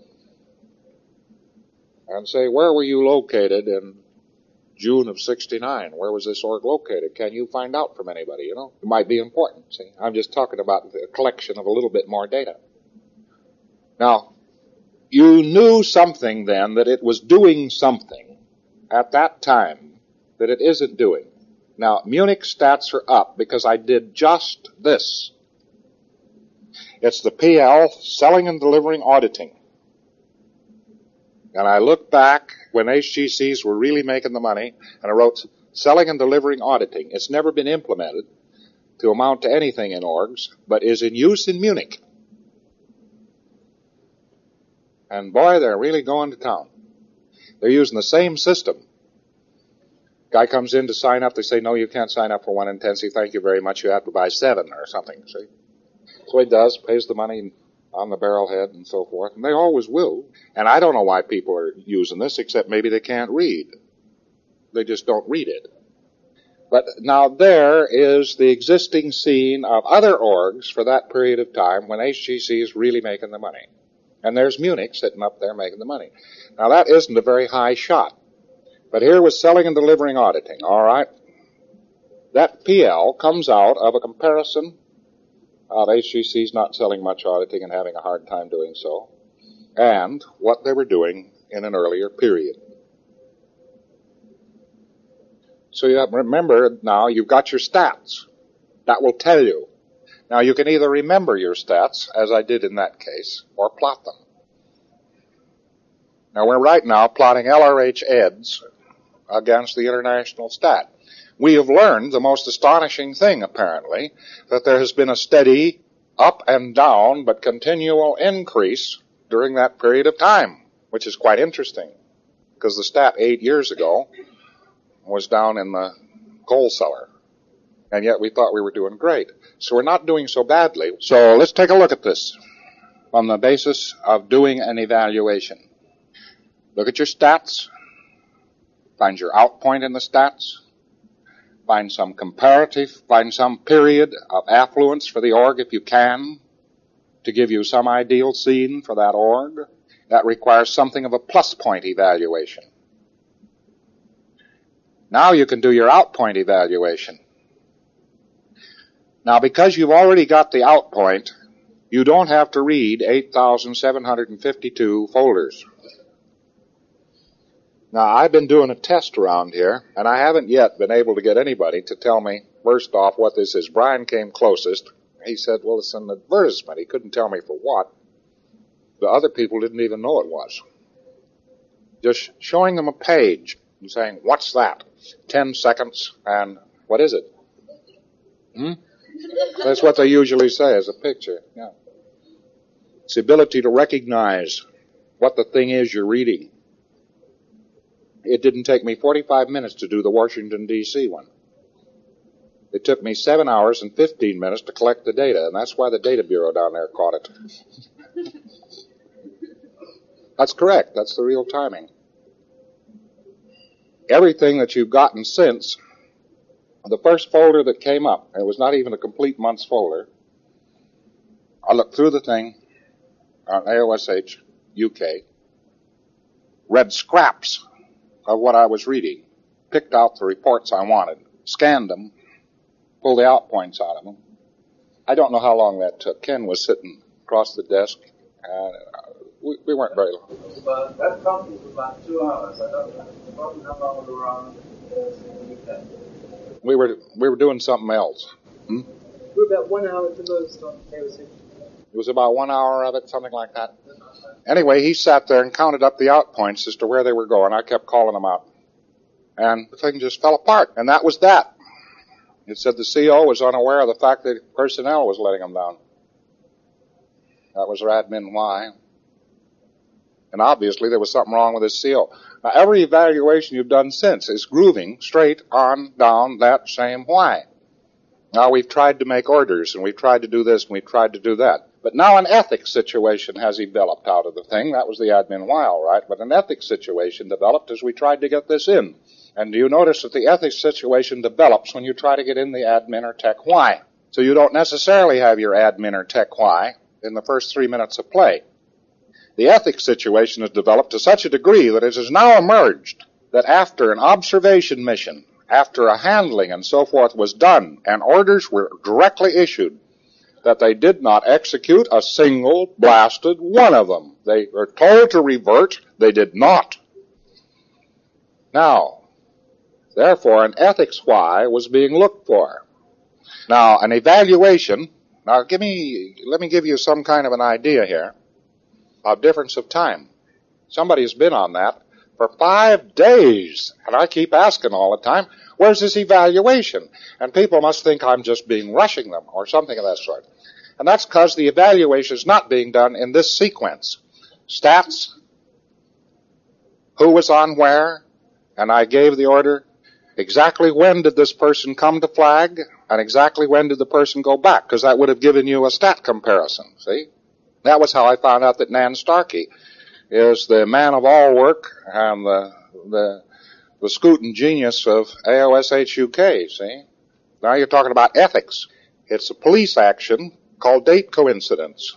and say, where were you located in June of 69? Where was this org located? Can you find out from anybody, you know? It might be important, see? I'm just talking about the collection of a little bit more data. Now, you knew something then that it was doing something at that time that it isn't doing. Now, Munich stats are up because I did just this. It's the PL, selling and delivering auditing. And I looked back when HGCs were really making the money, and I wrote selling and delivering auditing. It's never been implemented to amount to anything in orgs, but is in use in Munich. And boy, they're really going to town. They're using the same system. Guy comes in to sign up, they say, no, you can't sign up for 1 in 10. Say, thank you very much, you have to buy 7 or something, see? So he does, pays the money on the barrelhead and so forth, and they always will. And I don't know why people are using this, except maybe they can't read. They just don't read it. But now there is the existing scene of other orgs for that period of time when HGC is really making the money. And there's Munich sitting up there making the money. Now that isn't a very high shot. But here was selling and delivering auditing, all right? That PL comes out of a comparison of HGC's not selling much auditing and having a hard time doing so, and what they were doing in an earlier period. So you have to remember now you've got your stats. That will tell you. Now you can either remember your stats, as I did in that case, or plot them. Now we're right now plotting LRH EDS against the international stat. We have learned the most astonishing thing, apparently, that there has been a steady up and down but continual increase during that period of time, which is quite interesting, because the stat 8 years ago was down in the coal cellar, and yet we thought we were doing great. So we're not doing so badly. So let's take a look at this on the basis of doing an evaluation. Look at your stats. Find your out point in the stats. Find some comparative. Find some period of affluence for the org if you can, to give you some ideal scene for that org. That requires something of a plus point evaluation. Now you can do your out point evaluation. Now because you've already got the out point, you don't have to read 8,752 folders. Now, I've been doing a test around here, and I haven't yet been able to get anybody to tell me, first off, what this is. Brian came closest. He said, well, it's an advertisement. He couldn't tell me for what. The other people didn't even know it was. Just showing them a page and saying, what's that? 10 seconds, and what is it? That's what they usually say, as a picture. Yeah. It's the ability to recognize what the thing is you're reading. It didn't take me 45 minutes to do the Washington, D.C. one. It took me 7 hours and 15 minutes to collect the data, and that's why the Data Bureau down there caught it. That's correct. That's the real timing. Everything that you've gotten since, the first folder that came up, it was not even a complete month's folder, I looked through the thing on AOSH UK, read scraps of what I was reading, picked out the reports I wanted, scanned them, pulled the out points out of them. I don't know how long that took. Ken was sitting across the desk, and we weren't very long. But that company was about 2 hours. I don't know how long we were on the weekend. We were doing something else. We were about 1 hour at the most on AOSH. It was about 1 hour of it, something like that. Anyway, he sat there and counted up the out points as to where they were going. I kept calling them out. And the thing just fell apart. And that was that. It said the CO was unaware of the fact that personnel was letting them down. That was their admin why. And obviously there was something wrong with his CO. Now, every evaluation you've done since is grooving straight on down that same why. Now, we've tried to make orders, and we've tried to do this, and we've tried to do that. But now an ethics situation has developed out of the thing. That was the admin why, all right. But an ethics situation developed as we tried to get this in. And do you notice that the ethics situation develops when you try to get in the admin or tech why? So you don't necessarily have your admin or tech why in the first 3 minutes of play. The ethics situation has developed to such a degree that it has now emerged that after an observation mission, after a handling and so forth was done, and orders were directly issued, that they did not execute a single blasted one of them. They were told to revert. They did not. Now, therefore, an ethics why was being looked for. Now, an evaluation, let me give you some kind of an idea here of difference of time. Somebody has been on that for 5 days, and I keep asking all the time, where's this evaluation? And people must think I'm just rushing them or something of that sort. And that's because the evaluation is not being done in this sequence. Stats, who was on where, and I gave the order. Exactly when did this person come to flag, and exactly when did the person go back, because that would have given you a stat comparison, see? That was how I found out that Nan Starkey is the man of all work and the scooting genius of AOSH UK, see? Now you're talking about ethics. It's a police action called date coincidence.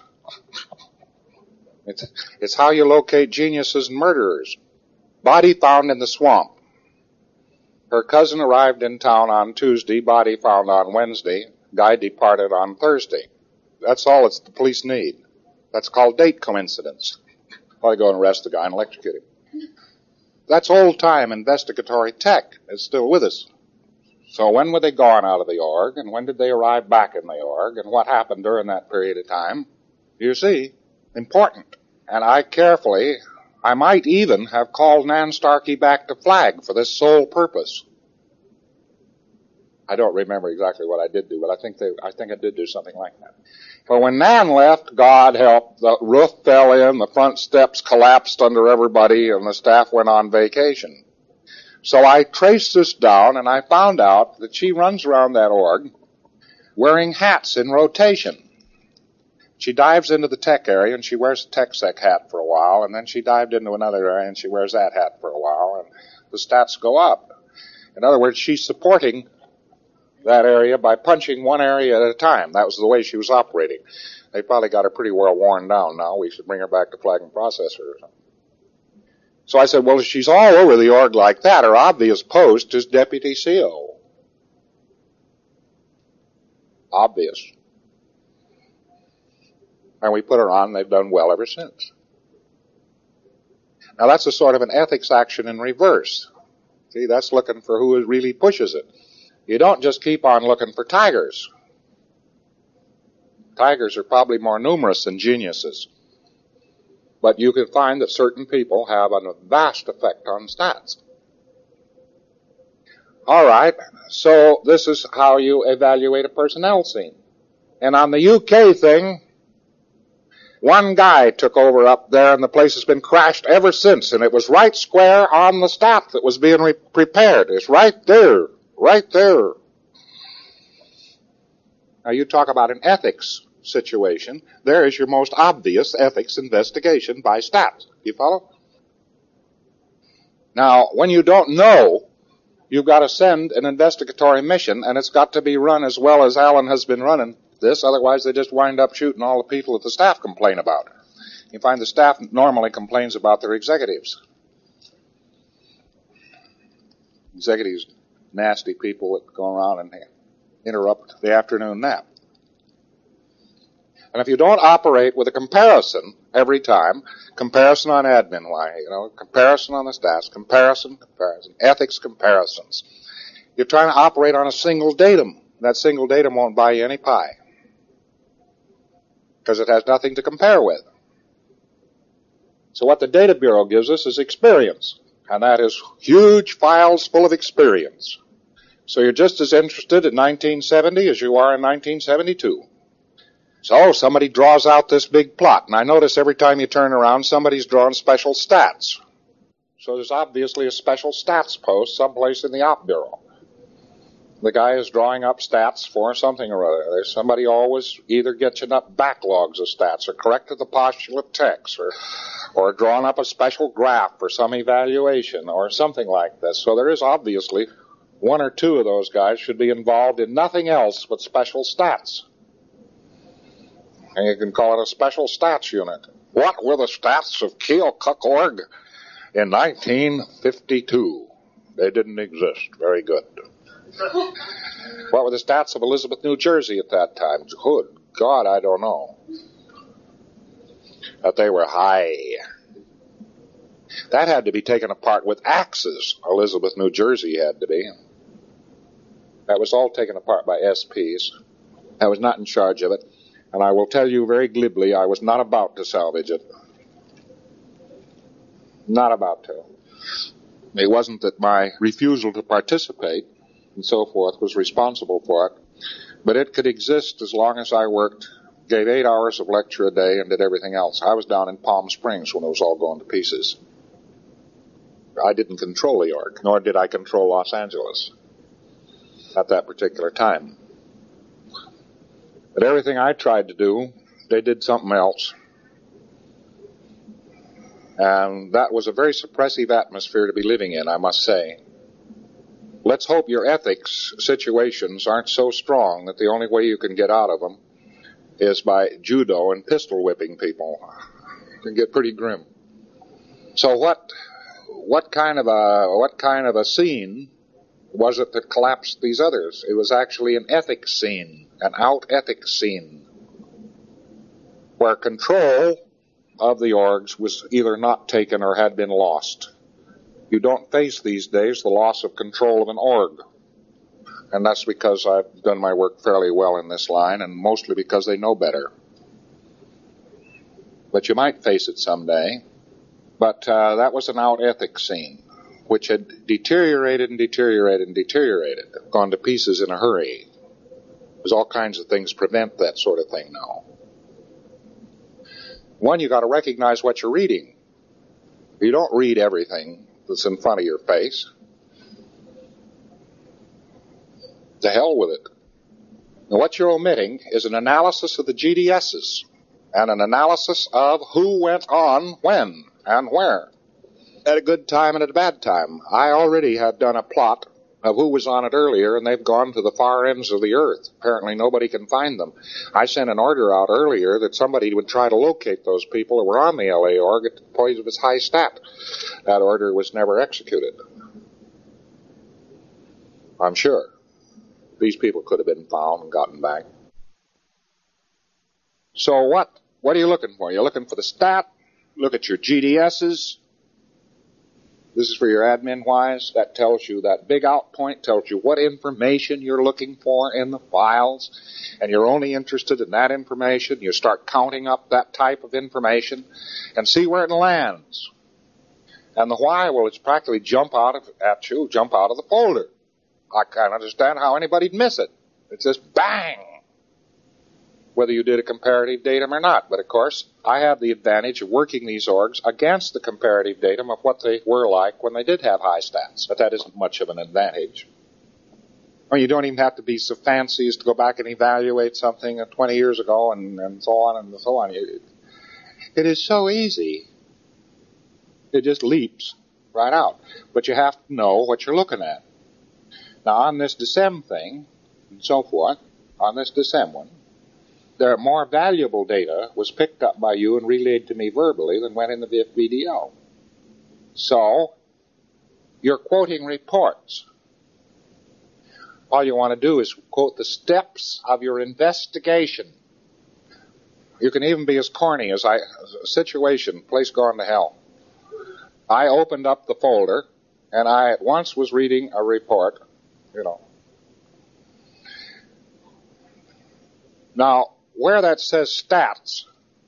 It's how you locate geniuses and murderers. Body found in the swamp. Her cousin arrived in town on Tuesday, body found on Wednesday, guy departed on Thursday. That's all the police need. That's called date coincidence. Or they go and arrest the guy and electrocute him. That's old-time investigatory tech. It's still with us. So when were they gone out of the org, and when did they arrive back in the org, and what happened during that period of time? You see, important. And I might even have called Nan Starkey back to flag for this sole purpose. I don't remember exactly what I did do, but I think I did do something like that. But when Nan left, God help, the roof fell in, the front steps collapsed under everybody, and the staff went on vacation. So I traced this down, and I found out that she runs around that org wearing hats in rotation. She dives into the tech area, and she wears a TechSec hat for a while, and then she dived into another area, and she wears that hat for a while, and the stats go up. In other words, she's supporting that area by punching one area at a time. That was the way she was operating. They probably got her pretty well worn down now. We should bring her back to flag and process her or something. So I said, well, if she's all over the org like that, her obvious post is deputy CO. Obvious. And we put her on, they've done well ever since. Now that's a sort of an ethics action in reverse. See, that's looking for who really pushes it. You don't just keep on looking for tigers. Tigers are probably more numerous than geniuses. But you can find that certain people have a vast effect on stats. All right, so this is how you evaluate a personnel scene. And on the UK thing, one guy took over up there, and the place has been crashed ever since, and it was right square on the staff that was being prepared. It's right there. Right there. Now you talk about an ethics situation. There is your most obvious ethics investigation by stats. You follow? Now, when you don't know, you've got to send an investigatory mission, and it's got to be run as well as Alan has been running this, otherwise they just wind up shooting all the people that the staff complain about. You find the staff normally complains about their executives. Executives, nasty people that go around and interrupt the afternoon nap. And if you don't operate with a comparison every time, comparison on admin, comparison on the staffs, comparison, ethics comparisons, you're trying to operate on a single datum. That single datum won't buy you any pie because it has nothing to compare with. So what the Data Bureau gives us is experience, and that is huge files full of experience. So you're just as interested in 1970 as you are in 1972. So somebody draws out this big plot, and I notice every time you turn around, somebody's drawing special stats. So there's obviously a special stats post someplace in the Op Bureau. The guy is drawing up stats for something or other. There's somebody always either getting up backlogs of stats or corrected the postulate text or drawing up a special graph for some evaluation or something like this. So there is obviously one or two of those guys should be involved in nothing else but special stats. And you can call it a special stats unit. What were the stats of Keokuk Org in 1952? They didn't exist. Very good. What were the stats of Elizabeth, New Jersey at that time? Good God, I don't know. But they were high. That had to be taken apart with axes. Elizabeth, New Jersey had to be. That was all taken apart by SPs. I was not in charge of it. And I will tell you very glibly, I was not about to salvage it. Not about to. It wasn't that my refusal to participate and so forth was responsible for it, but it could exist as long as I worked, gave 8 hours of lecture a day, and did everything else. I was down in Palm Springs when it was all going to pieces. I didn't control the org, nor did I control Los Angeles at that particular time. But everything I tried to do, they did something else. And that was a very suppressive atmosphere to be living in, I must say. Let's hope your ethics situations aren't so strong that the only way you can get out of them is by judo and pistol whipping people. It can get pretty grim. So what kind of a scene was it that collapsed these others? It was actually an ethics scene. An out-ethics scene where control of the orgs was either not taken or had been lost. You don't face these days the loss of control of an org. And that's because I've done my work fairly well in this line, and mostly because they know better. But you might face it someday. But that was an out-ethics scene, which had deteriorated and deteriorated and deteriorated, gone to pieces in a hurry. There's all kinds of things prevent that sort of thing now. One, you got to recognize what you're reading. You don't read everything that's in front of your face. To hell with it. And what you're omitting is an analysis of the GDSs and an analysis of who went on when and where. At a good time and at a bad time. I already have done a plot of who was on it earlier, and they've gone to the far ends of the earth. Apparently nobody can find them. I sent an order out earlier that somebody would try to locate those people that were on the LA org at the point of its high stat. That order was never executed. I'm sure. These people could have been found and gotten back. So what are you looking for? You're looking for the stat. Look at your GDSs. This is for your admin-wise. That tells you, that big out point tells you what information you're looking for in the files, and you're only interested in that information. You start counting up that type of information and see where it lands. And the why, well, it's practically jump out of the folder. I can't understand how anybody'd miss it. It's just bang, whether you did a comparative datum or not. But, of course, I have the advantage of working these orgs against the comparative datum of what they were like when they did have high stats. But that isn't much of an advantage. Or you don't even have to be so fancy as to go back and evaluate something 20 years ago and so on and so on. It is so easy. It just leaps right out. But you have to know what you're looking at. Now, on this DSEM thing and so forth, on this DSEM one, there are more valuable data was picked up by you and relayed to me verbally than went in the VDO. So, you're quoting reports. All you want to do is quote the steps of your investigation. You can even be as corny as situation, place gone to hell. I opened up the folder, and I at once was reading a report, Now, where that says stats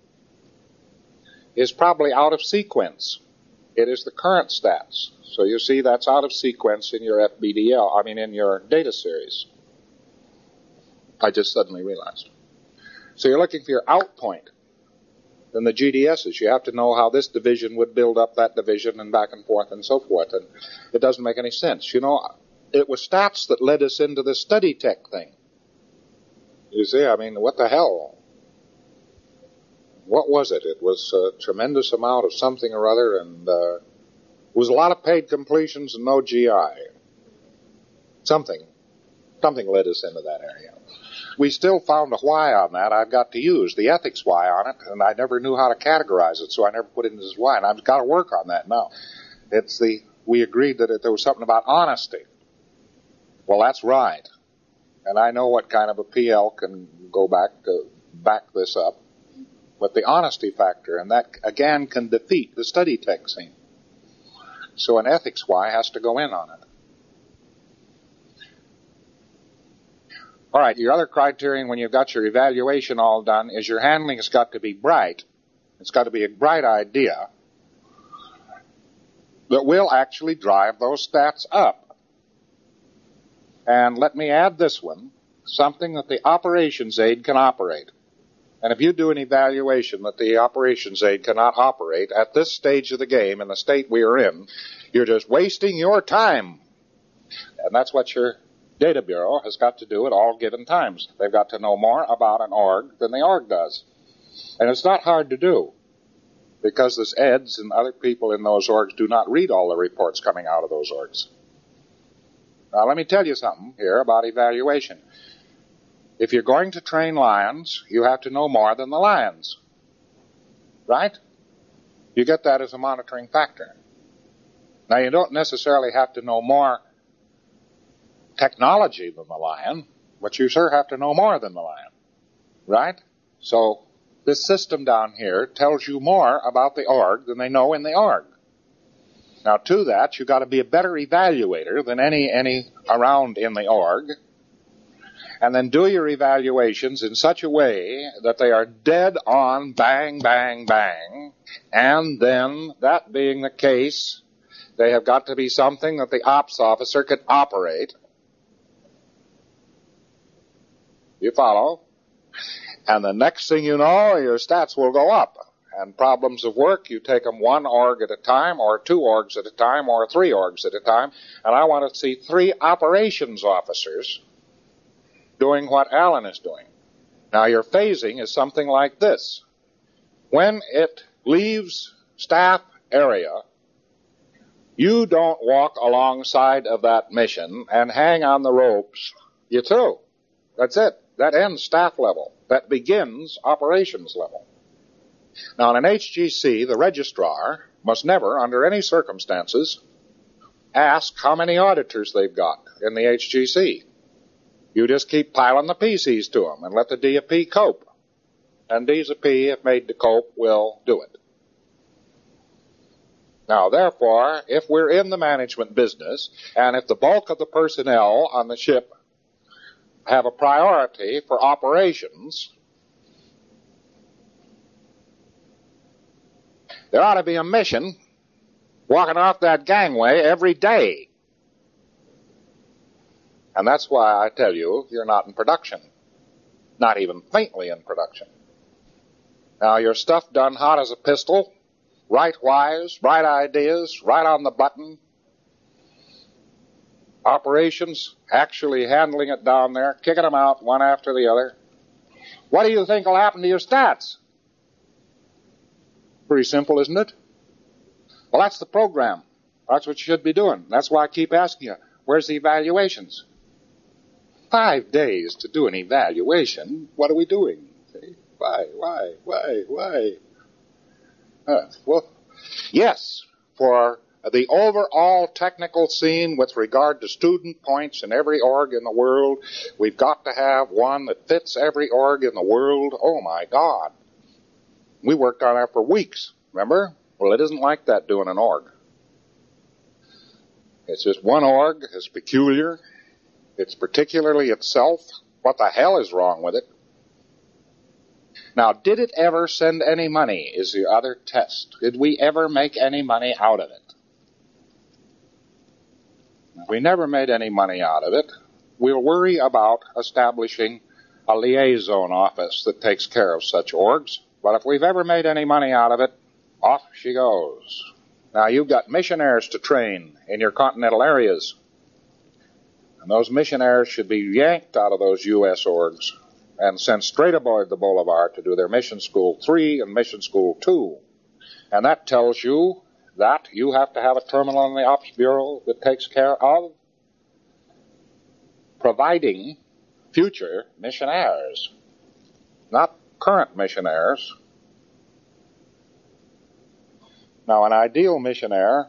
is probably out of sequence. It is the current stats. So you see that's out of sequence in your in your data series. I just suddenly realized. So you're looking for your out point. Then the GDSs, you have to know how this division would build up that division and back and forth and so forth. And it doesn't make any sense. It was stats that led us into the study tech thing. You see, what the hell? What was it? It was a tremendous amount of something or other, and it was a lot of paid completions and no GI. Something led us into that area. We still found a why on that. I've got to use the ethics why on it, and I never knew how to categorize it, so I never put it in as why, and I've got to work on that now. We agreed that there was something about honesty. Well, that's right. And I know what kind of a PL can go back to back this up. But the honesty factor, and that, again, can defeat the study tech scene. So an ethics why has to go in on it. All right, your other criterion when you've got your evaluation all done is your handling has got to be bright. It's got to be a bright idea that will actually drive those stats up. And let me add this one, something that the operations aide can operate. And if you do an evaluation that the operations aide cannot operate at this stage of the game in the state we are in, you're just wasting your time. And that's what your data bureau has got to do at all given times. They've got to know more about an org than the org does. And it's not hard to do, because the eds and other people in those orgs do not read all the reports coming out of those orgs. Now, let me tell you something here about evaluation. If you're going to train lions, you have to know more than the lions. Right? You get that as a monitoring factor. Now, you don't necessarily have to know more technology than the lion, but you sure have to know more than the lion. Right? So, this system down here tells you more about the org than they know in the org. Now, to that, you've got to be a better evaluator than any around in the org, and then do your evaluations in such a way that they are dead on, bang, bang, bang, and then, that being the case, they have got to be something that the ops officer can operate. You follow? And the next thing you know, your stats will go up. And problems of work, you take them one org at a time, or two orgs at a time, or three orgs at a time. And I want to see 3 operations officers doing what Alan is doing. Now, your phasing is something like this. When it leaves staff area, you don't walk alongside of that mission and hang on the ropes. You're through. That's it. That ends staff level. That begins operations level. Now, in an HGC, the registrar must never, under any circumstances, ask how many auditors they've got in the HGC. You just keep piling the PCs to them and let the DAP cope. And DAP, if made to cope, will do it. Now, therefore, if we're in the management business, and if the bulk of the personnel on the ship have a priority for operations, there ought to be a mission walking off that gangway every day. And that's why I tell you, you're not in production. Not even faintly in production. Now, your stuff done hot as a pistol, right wise, right ideas, right on the button. operations, actually handling it down there, kicking them out one after the other. What do you think will happen to your stats? Pretty simple, isn't it? Well, that's the program. That's what you should be doing. That's why I keep asking you, where's the evaluations? 5 days to do an evaluation. What are we doing? Why? Well, yes, for the overall technical scene with regard to student points in every org in the world, we've got to have one that fits every org in the world. Oh, my God. We worked on that for weeks, remember? Well, it isn't like that doing an org. It's just one org. It's peculiar. It's particularly itself. What the hell is wrong with it? Now, did it ever send any money is the other test. Did we ever make any money out of it? If we never made any money out of it, we'll worry about establishing a liaison office that takes care of such orgs. But if we've ever made any money out of it, off she goes. Now, you've got missionaries to train in your continental areas. And those missionaries should be yanked out of those U.S. orgs and sent straight aboard the Boulevard to do their Mission School 3 and Mission School 2. And that tells you that you have to have a terminal in the Ops Bureau that takes care of providing future missionaries, not current missionaries. Now, an ideal missionaries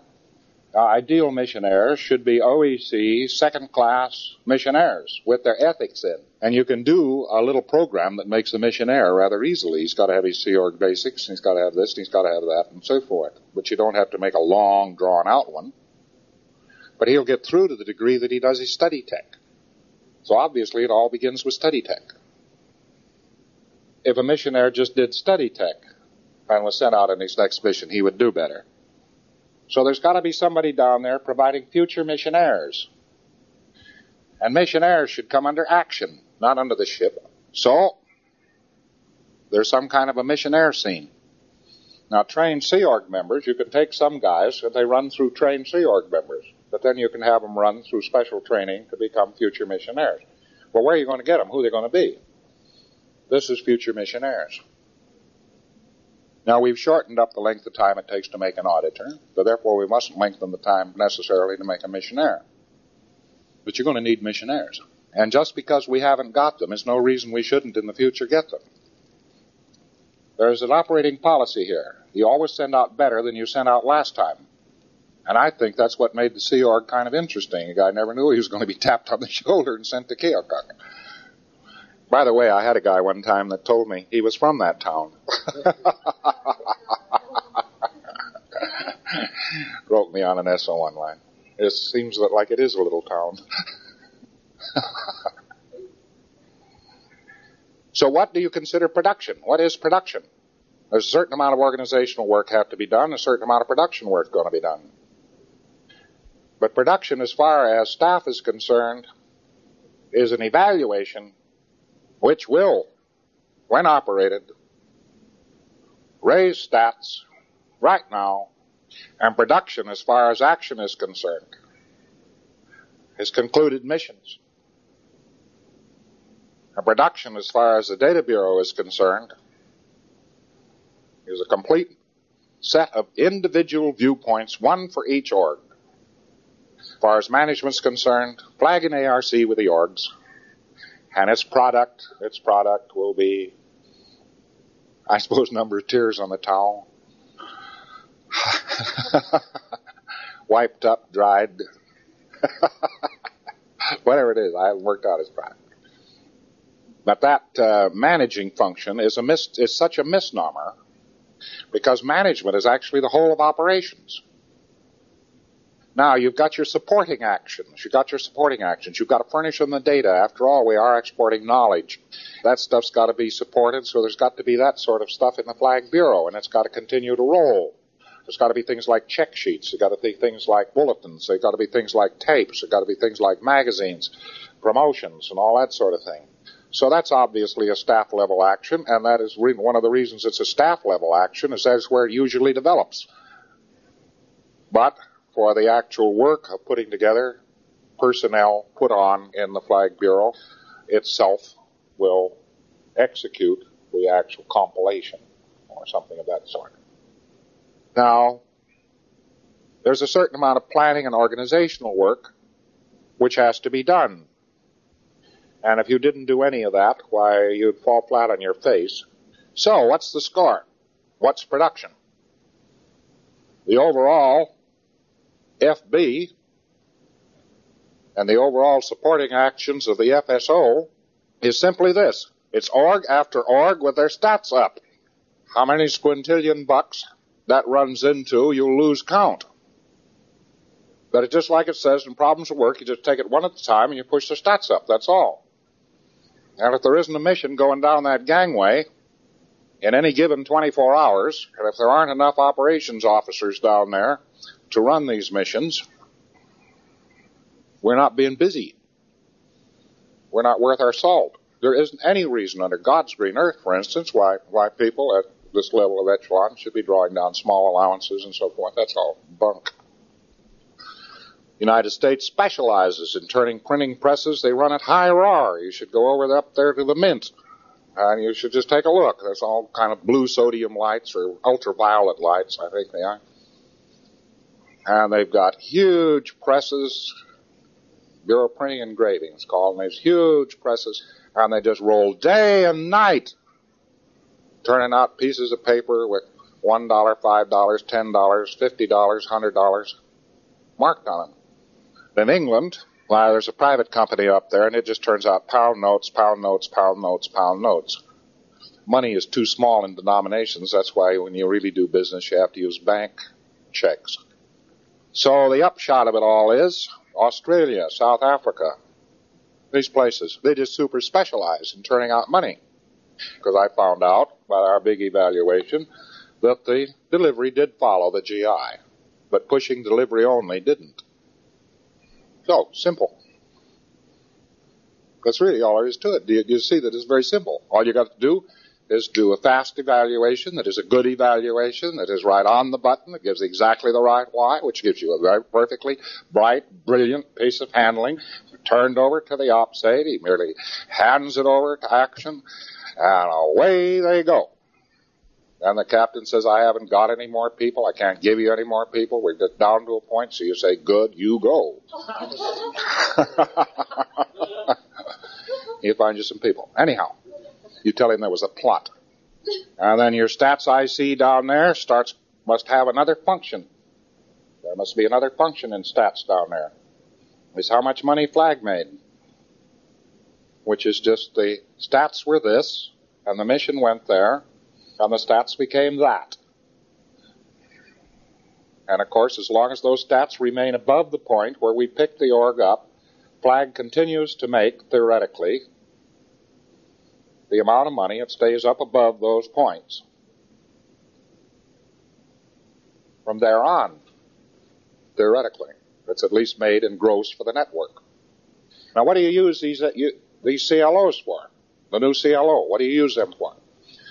should be OEC second-class missionaries with their ethics in. And you can do a little program that makes the missionaire rather easily. He's got to have his Sea Org basics, and he's got to have this, and he's got to have that, and so forth. But you don't have to make a long, drawn-out one. But he'll get through to the degree that he does his study tech. So obviously it all begins with study tech. If a missionary just did study tech and was sent out on his next mission, he would do better. So there's got to be somebody down there providing future missionaries. And missionaries should come under action, not under the ship. So there's some kind of a missionaire scene. Now, trained Sea Org members, you can take some guys and they run through trained Sea Org members. But then you can have them run through special training to become future missionaries. Well, where are you going to get them? Who are they going to be? This is future missionaries. Now, we've shortened up the length of time it takes to make an auditor, so therefore we mustn't lengthen the time necessarily to make a missionary. But you're going to need missionaries. And just because we haven't got them is no reason we shouldn't in the future get them. There's an operating policy here. You always send out better than you sent out last time. And I think that's what made the Sea Org kind of interesting. A guy never knew he was going to be tapped on the shoulder and sent to Keokuk. By the way, I had a guy one time that told me he was from that town. Wrote me on an SO1 line. It seems like it is a little town. So what do you consider production? What is production? There's a certain amount of organizational work have to be done, a certain amount of production work going to be done. But production, as far as staff is concerned, is an evaluation which will, when operated, raise stats right now, and production, as far as action is concerned, is concluded missions. And production, as far as the Data Bureau is concerned, is a complete set of individual viewpoints, one for each org. As far as management's concerned, flag an ARC with the orgs, and its product will be, I suppose, number of tears on the towel. Wiped up, dried. Whatever it is, I haven't worked out his product. But that managing function is such a misnomer because management is actually the whole of operations. Now, you've got your supporting actions. You've got to furnish them the data. After all, we are exporting knowledge. That stuff's got to be supported, so there's got to be that sort of stuff in the Flag Bureau, and it's got to continue to roll. There's got to be things like check sheets. There's got to be things like bulletins. There's got to be things like tapes. There's got to be things like magazines, promotions, and all that sort of thing. So that's obviously a staff-level action, and that is one of the reasons it's a staff-level action is that's where it usually develops. But for the actual work of putting together personnel put on in the Flag Bureau itself will execute the actual compilation or something of that sort. Now, there's a certain amount of planning and organizational work which has to be done. And if you didn't do any of that, why, you'd fall flat on your face. So, what's the score? What's production? The overall FB and the overall supporting actions of the FSO is simply this. It's org after org with their stats up. How many squintillion bucks that runs into, you'll lose count. But it's just like it says in Problems of Work, you just take it one at a time and you push the stats up, that's all. And if there isn't a mission going down that gangway in any given 24 hours, and if there aren't enough operations officers down there to run these missions, we're not being busy. We're not worth our salt. There isn't any reason under God's green earth, for instance, why people at this level of echelon should be drawing down small allowances and so forth. That's all bunk. The United States specializes in turning printing presses. They run at high RAR. You should go over up there to the Mint, and you should just take a look. There's all kind of blue sodium lights or ultraviolet lights, I think they are. And they've got huge presses, Bureau of Printing and Engraving it's called, and there's huge presses, and they just roll day and night, turning out pieces of paper with $1, $5, $10, $50, $100 marked on them. In England, well, there's a private company up there, and it just turns out pound notes, pound notes, pound notes, pound notes. Money is too small in denominations. That's why when you really do business, you have to use bank checks. So the upshot of it all is Australia, South Africa, these places, they just super specialize in turning out money. Because I found out by our big evaluation that the delivery did follow the GI, but pushing delivery only didn't. So, simple. That's really all there is to it. You see that it's very simple. All you got to do is do a fast evaluation that is a good evaluation, that is right on the button, that gives exactly the right why, which gives you a very perfectly bright, brilliant piece of handling. Turned over to the OPSAID, he merely hands it over to action, and away they go. And the captain says, I haven't got any more people. I can't give you any more people. We're just down to a point. So you say, good, you go. You find you some people. Anyhow, you tell him there was a plot. And then your stats IC down there must have another function. There must be another function in stats down there. It's how much money Flag made. Which is just the stats were this, and the mission went there, and the stats became that. And of course, as long as those stats remain above the point where we pick the org up, Flag continues to make, theoretically, the amount of money. It stays up above those points. From there on, theoretically, it's at least made in gross for the network. Now, what do you use these CLOs for? The new CLO, what do you use them for?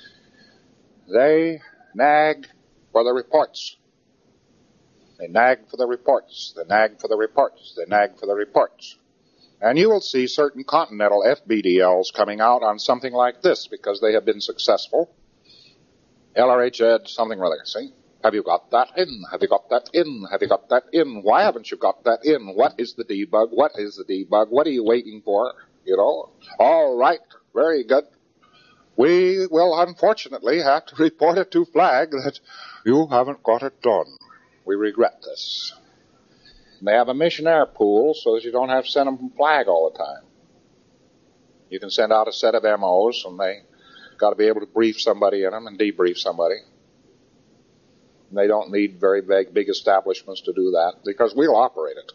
They nag for the reports. They nag for the reports. They nag for the reports. They nag for the reports. And you will see certain continental FBDLs coming out on something like this because they have been successful. LRH Ed, something or other, see? Have you got that in? Have you got that in? Have you got that in? Why haven't you got that in? What is the debug? What is the debug? What are you waiting for? You know? All right. Very good. We will unfortunately have to report it to Flag that you haven't got it done. We regret this. And they have a missionaire pool so that you don't have to send them from Flag all the time. You can send out a set of MOs and they got to be able to brief somebody in them and debrief somebody. And they don't need very big establishments to do that because we'll operate it.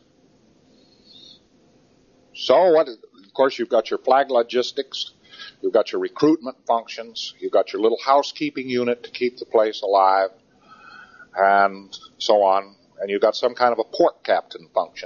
So of course you've got your Flag logistics. You've got your recruitment functions. You've got your little housekeeping unit to keep the place alive, and so on. And you've got some kind of a port captain function.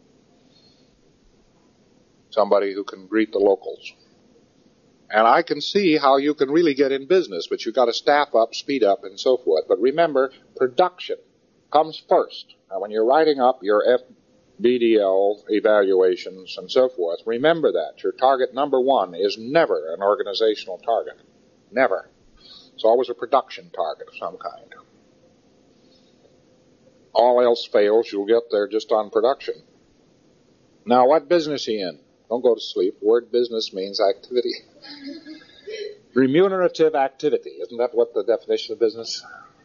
Somebody who can greet the locals. And I can see how you can really get in business, but you've got to staff up, speed up, and so forth. But remember, production comes first. Now, when you're writing up your BDL evaluations and so forth, remember that. Your target number one is never an organizational target. Never. It's always a production target of some kind. All else fails, you'll get there just on production. Now, what business are you in? Don't go to sleep. The word business means activity. Remunerative activity. Isn't that what the definition of business?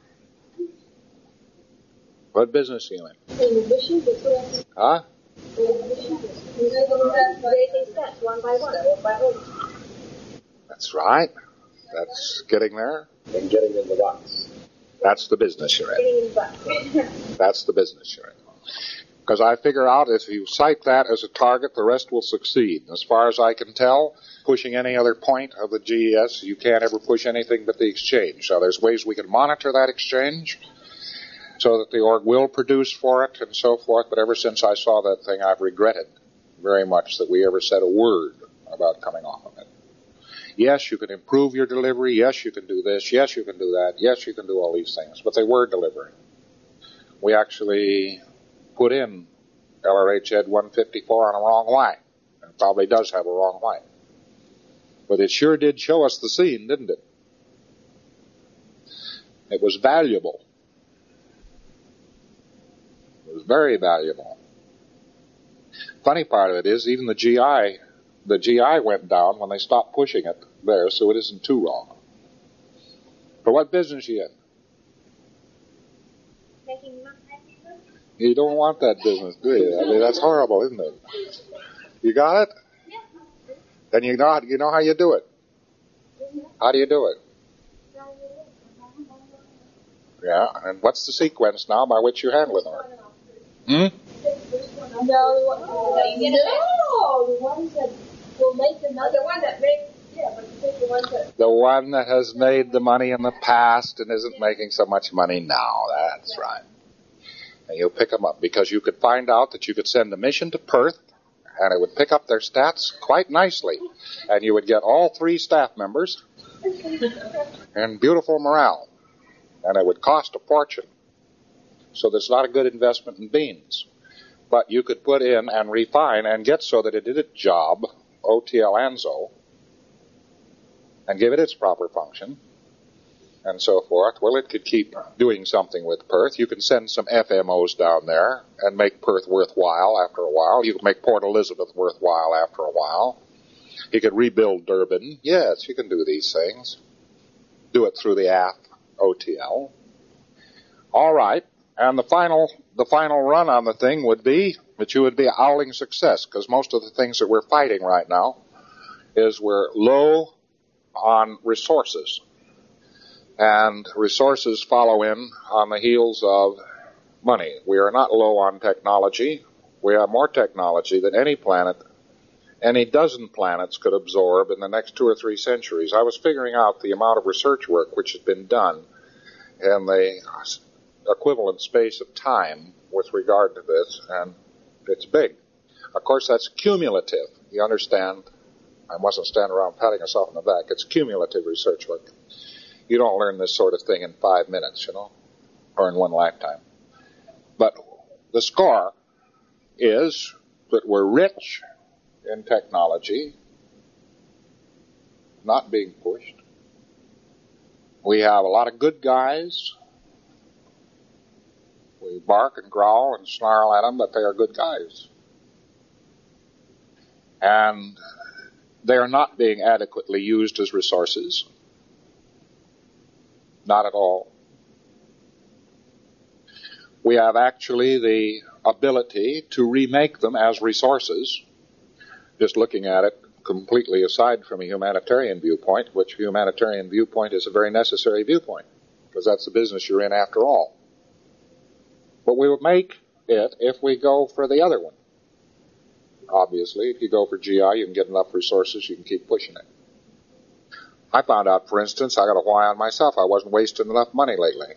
What business are you in? Huh? One by one. That's right. That's getting there. And getting in the box. That's the business you're in. That's the business you're in. Because I figure out if you cite that as a target, the rest will succeed. As far as I can tell, pushing any other point of the GES, you can't ever push anything but the exchange. So there's ways we can monitor that exchange so that the org will produce for it and so forth. But ever since I saw that thing, I've regretted very much that we ever said a word about coming off of it. Yes, you can improve your delivery. Yes, you can do this. Yes, you can do that. Yes, you can do all these things. But they were delivering. We actually put in LRH Ed 154 on a wrong line. It probably does have a wrong line. But it sure did show us the scene, didn't it? It was valuable. It was very valuable. Funny part of it is even the GI went down when they stopped pushing it there, so it isn't too wrong. But what business are you in? Making money. You don't want that business, do you? I mean, that's horrible, isn't it? You got it? Yeah. Then you know how you do it. How do you do it? Yeah, and what's the sequence now by which you handle it? No, the ones that will make the money. The one that makes, yeah, but you take the ones that... The one that has made the money in the past and isn't making so much money now. That's right. And you'll pick them up because you could find out that you could send a mission to Perth and it would pick up their stats quite nicely. And you would get all 3 staff members and beautiful morale. And it would cost a fortune. So there's not a good investment in beans. But you could put in and refine and get so that it did its job, OTL ANZO, and give it its proper function, and so forth. Well, it could keep doing something with Perth. You can send some FMOs down there and make Perth worthwhile after a while. You can make Port Elizabeth worthwhile after a while. You could rebuild Durban. Yes, you can do these things. Do it through the AF OTL. All right. And the final run on the thing would be that you would be owling success, because most of the things that we're fighting right now is we're low on resources. And resources follow in on the heels of money. We are not low on technology. We have more technology than any planet, any dozen planets could absorb in the next 2 or 3 centuries. I was figuring out the amount of research work which has been done in the equivalent space of time with regard to this, and it's big. Of course, that's cumulative. You understand? I mustn't stand around patting myself on the back. It's cumulative research work. You don't learn this sort of thing in 5 minutes, or in one lifetime. But the score is that we're rich in technology, not being pushed. We have a lot of good guys. We bark and growl and snarl at them, but they are good guys. And they are not being adequately used as resources. Not at all. We have actually the ability to remake them as resources, just looking at it completely aside from a humanitarian viewpoint, which humanitarian viewpoint is a very necessary viewpoint, because that's the business you're in after all. But we would make it if we go for the other one. Obviously, if you go for GI, you can get enough resources, you can keep pushing it. I found out, for instance, I got a why on myself. I wasn't wasting enough money lately.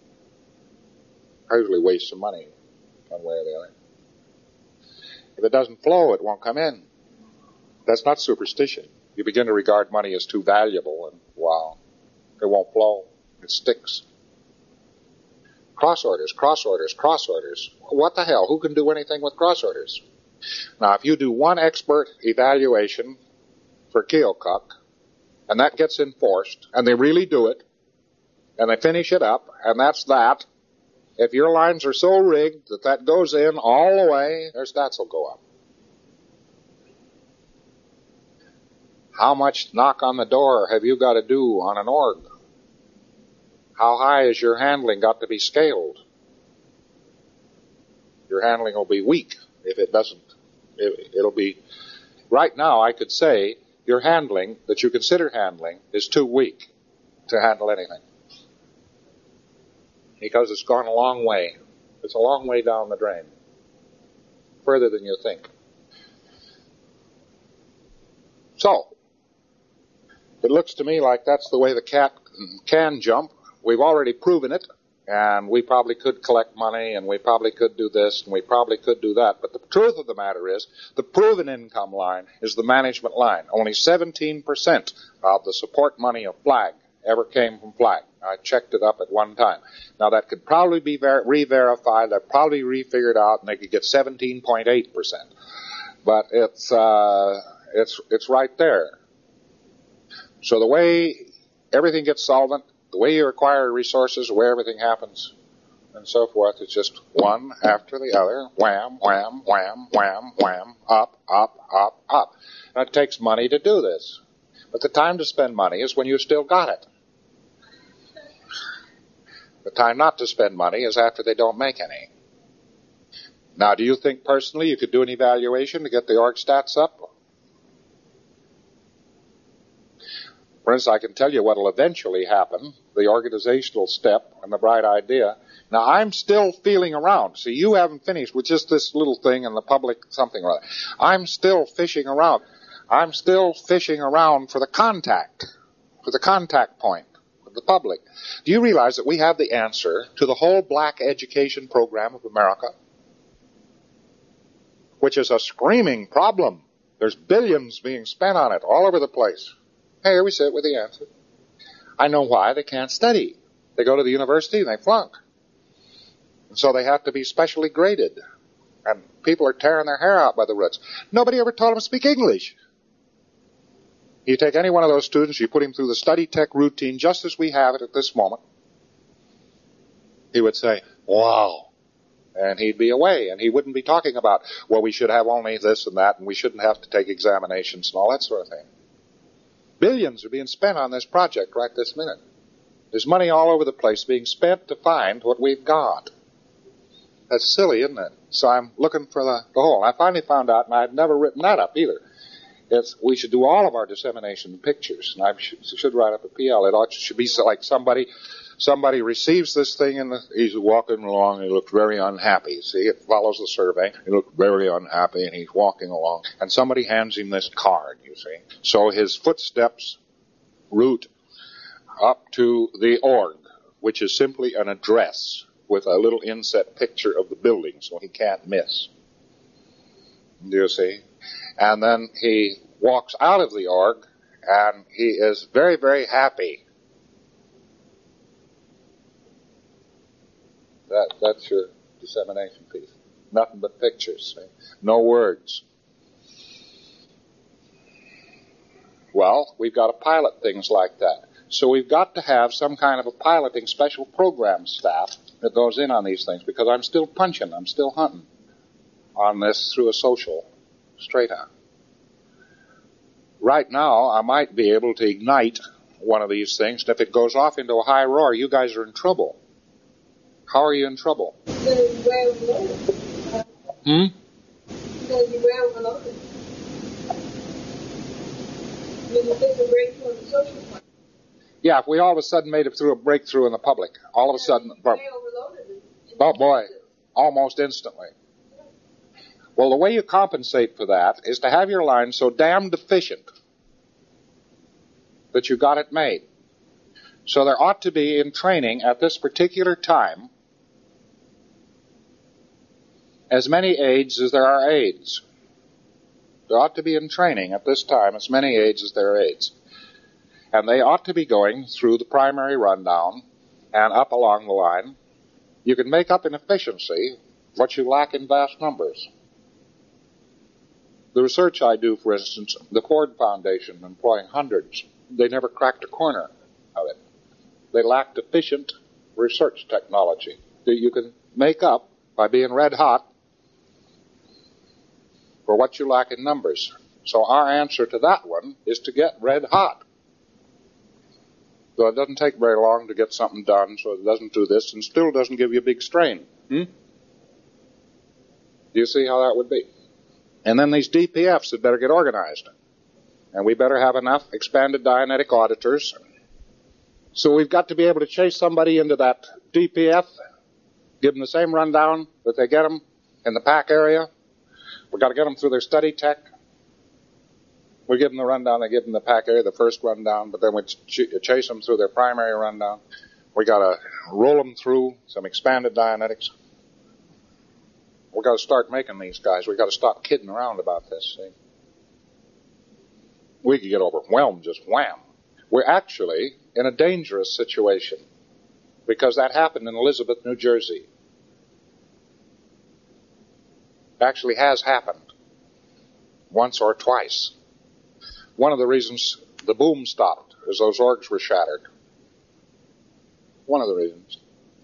I usually waste some money one way or the other. If it doesn't flow, it won't come in. That's not superstition. You begin to regard money as too valuable, and wow, it won't flow. It sticks. Cross orders, cross orders, cross orders. What the hell? Who can do anything with cross orders? Now, if you do one expert evaluation for Keokuk, and that gets enforced, and they really do it, and they finish it up, and that's that, if your lines are so rigged that that goes in all the way, their stats will go up. How much knock on the door have you got to do on an org? How high is your handling got to be scaled? Your handling will be weak if it doesn't. It'll be, right now I could say your handling that you consider handling is too weak to handle anything. Because it's gone a long way. It's a long way down the drain. Further than you think. So, it looks to me like that's the way the cat can jump. We've already proven it, and we probably could collect money, and we probably could do this, and we probably could do that. But the truth of the matter is, the proven income line is the management line. Only 17% of the support money of FLAG ever came from FLAG. I checked it up at one time. Now, that could probably be re-verified. They'd probably re-figured out, and they could get 17.8%. But it's right there. So the way everything gets solvent, the way you acquire resources, the way everything happens, and so forth, it's just one after the other, wham, wham, wham, wham, wham, up, up, up, up. And it takes money to do this. But the time to spend money is when you've still got it. The time not to spend money is after they don't make any. Now, do you think personally you could do an evaluation to get the org stats up? For instance, I can tell you what will eventually happen, the organizational step and the bright idea. Now, I'm still feeling around. See, you haven't finished with just this little thing in the public something or other. I'm still fishing around. I'm still fishing around for the contact point with the public. Do you realize that we have the answer to the whole black education program of America? Which is a screaming problem. There's billions being spent on it all over the place. Hey, here we sit with the answer. I know why. They can't study. They go to the university and they flunk. And so they have to be specially graded. And people are tearing their hair out by the roots. Nobody ever taught them to speak English. You take any one of those students, you put him through the study tech routine just as we have it at this moment. He would say, wow. And he'd be away. And he wouldn't be talking about, well, we should have only this and that, and we shouldn't have to take examinations and all that sort of thing. Billions are being spent on this project right this minute. There's money all over the place being spent to find what we've got. That's silly, isn't it? So I'm looking for the whole. I finally found out, and I'd never written that up either. We should do all of our dissemination pictures. And I should write up a PL. It should be like somebody receives this thing, and he's walking along, and he looks very unhappy. See, it follows the survey. He looks very unhappy, and he's walking along. And somebody hands him this card, you see. So his footsteps route up to the org, which is simply an address with a little inset picture of the building, so he can't miss. Do you see? And then he walks out of the org, and he is very, very happy. That's your dissemination piece. Nothing but pictures. See? No words. Well, we've got to pilot things like that. So we've got to have some kind of a piloting special program staff that goes in on these things, because I'm still punching, I'm still hunting on this through a social straight on. Right now, I might be able to ignite one of these things, and if it goes off into a high roar, you guys are in trouble. How are you in trouble? It's going to be way overloaded. It's going to be way overloaded. I mean, if there's a breakthrough in the social plan. Yeah, if we all of a sudden made it through a breakthrough in the public, all of a sudden, oh boy, almost instantly. Well, the way you compensate for that is to have your line so damn deficient that you got it made. So there ought to be in training at this particular time as many aides as there are aides. There ought to be in training at this time as many aides as there are aides. And they ought to be going through the primary rundown and up along the line You can make up in efficiency what you lack in vast numbers. The research I do, for instance, the Ford Foundation, employing hundreds, they never cracked a corner of it. They lacked efficient research technology that you can make up by being red hot for what you lack in numbers. So our answer to that one is to get red hot. So it doesn't take very long to get something done, so it doesn't do this and still doesn't give you a big strain. Do you see how that would be? And then these DPFs had better get organized. And we better have enough expanded Dianetic auditors. So we've got to be able to chase somebody into that DPF, give them the same rundown that they get them in the PAC area. We've got to get them through their study tech. We give them the rundown, they give them the PAC area, the first rundown, but then we chase them through their primary rundown. We got to roll them through some expanded Dianetics. We got to start making these guys. We got to stop kidding around about this. See? We could get overwhelmed, just wham. We're actually in a dangerous situation because that happened in Elizabeth, New Jersey. Actually has happened once or twice. One of the reasons the boom stopped is those orgs were shattered. One of the reasons.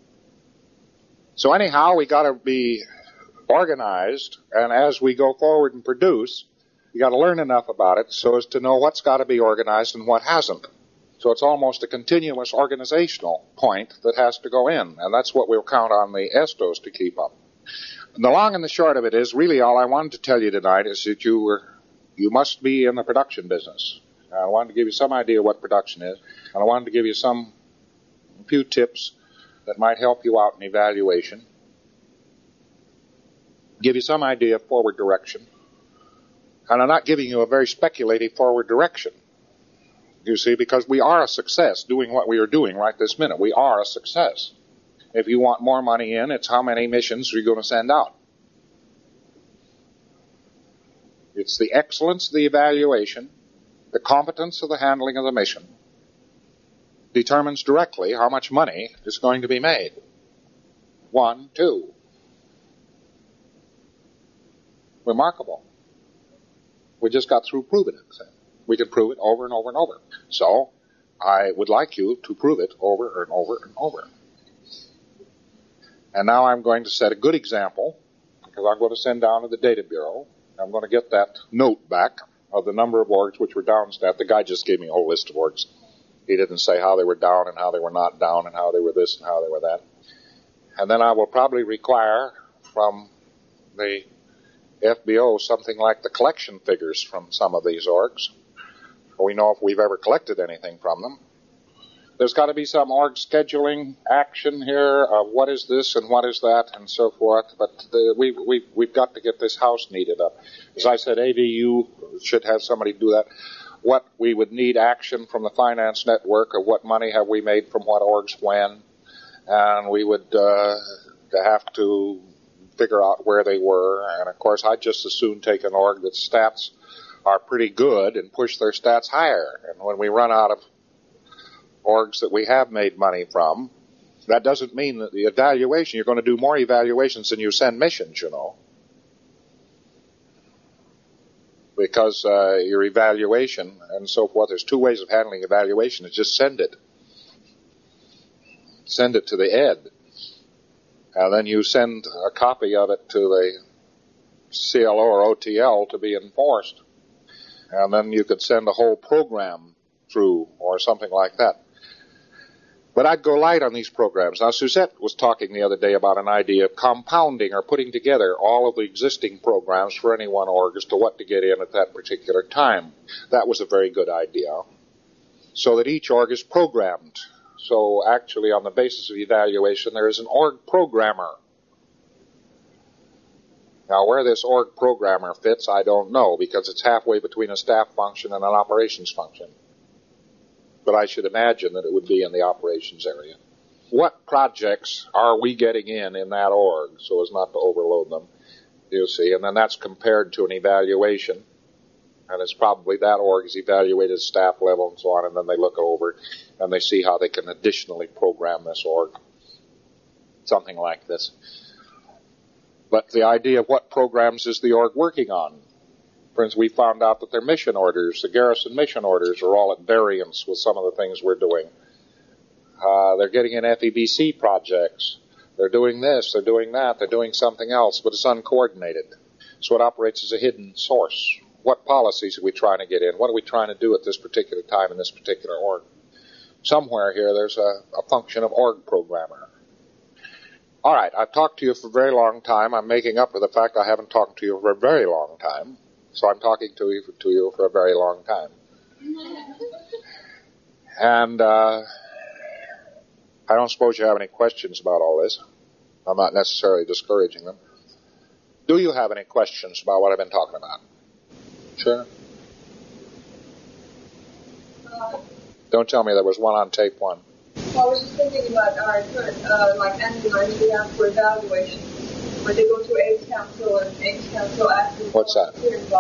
So anyhow, we got to be organized, and as we go forward and produce, you got to learn enough about it so as to know what's got to be organized and what hasn't. So it's almost a continuous organizational point that has to go in, and that's what we'll count on the ESTOs to keep up. And the long and the short of it is, really all I wanted to tell you tonight is that you must be in the production business. I wanted to give you some idea what production is, and I wanted to give you a few tips that might help you out in evaluation, give you some idea of forward direction. And I'm not giving you a very speculative forward direction, you see, because we are a success doing what we are doing right this minute. We are a success. If you want more money in, it's how many missions are you going to send out. It's the excellence of the evaluation, the competence of the handling of the mission, determines directly how much money is going to be made. 1, 2. Remarkable. We just got through proving it. We can prove it over and over and over. So, I would like you to prove it over and over and over. And now I'm going to set a good example, because I'm going to send down to the Data Bureau. I'm going to get that note back of the number of orgs which were down. The guy just gave me a whole list of orgs. He didn't say how they were down and how they were not down and how they were this and how they were that. And then I will probably require from the FBO something like the collection figures from some of these orgs. We know if we've ever collected anything from them. There's got to be some org scheduling action here of what is this and what is that and so forth. But we've got to get this house neated up. As I said, AVU should have somebody do that. What we would need action from the finance network of what money have we made from what orgs when. And we would have to figure out where they were. And, of course, I'd just as soon take an org that stats are pretty good and push their stats higher. And when we run out of orgs that we have made money from, that doesn't mean that the evaluation, you're going to do more evaluations than you send missions, you know. Because your evaluation and so forth, there's two ways of handling evaluation. Is just send it. Send it to the ed. And then you send a copy of it to the CLO or OTL to be enforced. And then you could send a whole program through or something like that. But I'd go light on these programs. Now, Suzette was talking the other day about an idea of compounding or putting together all of the existing programs for any one org as to what to get in at that particular time. That was a very good idea. So that each org is programmed. So actually, on the basis of evaluation, there is an org programmer. Now, where this org programmer fits, I don't know, because it's halfway between a staff function and an operations function. But I should imagine that it would be in the operations area. What projects are we getting in that org so as not to overload them, you see? And then that's compared to an evaluation. And it's probably that org is evaluated at staff level and so on, and then they look over and they see how they can additionally program this org. something like this. But the idea of what programs is the org working on? For instance, we found out that their mission orders, the garrison mission orders, are all at variance with some of the things we're doing. They're getting in FEBC projects. They're doing this, they're doing that, they're doing something else, but it's uncoordinated. So it operates as a hidden source. What policies are we trying to get in? What are we trying to do at this particular time in this particular org? Somewhere here there's a function of org programmer. All right, I've talked to you for a very long time. I'm making up for the fact I haven't talked to you for a very long time. So I'm talking to you for a very long time. And I don't suppose you have any questions about all this. I'm not necessarily discouraging them. Do you have any questions about what I've been talking about? Sure. Don't tell me there was one on tape one. Well, I was just thinking about our current, enzymes we have for evaluation. When they go through AIDS Council and AIDS Council asks... What's that?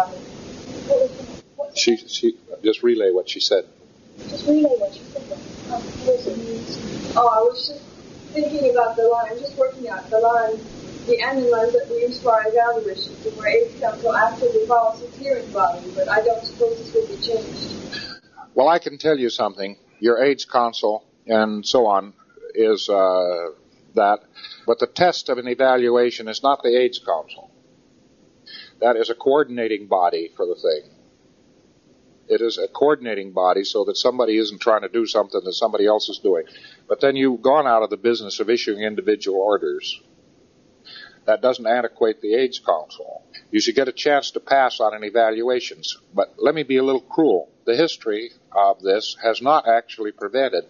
She just relay what she said. Just relay what you said. Oh, I was just thinking about the line, just working out the line, the enzymes that we use for our evaluations, and where AIDS Council actively follows its hearing body, but I don't suppose this would be changed. Well, I can tell you something. Your AIDS Council and so on is that, but the test of an evaluation is not the AIDS Council. That is a coordinating body for the thing. It is a coordinating body so that somebody isn't trying to do something that somebody else is doing. But then you've gone out of the business of issuing individual orders. That doesn't antiquate the AIDS Council. You should get a chance to pass on an evaluations. But let me be a little cruel. The history of this has not actually prevented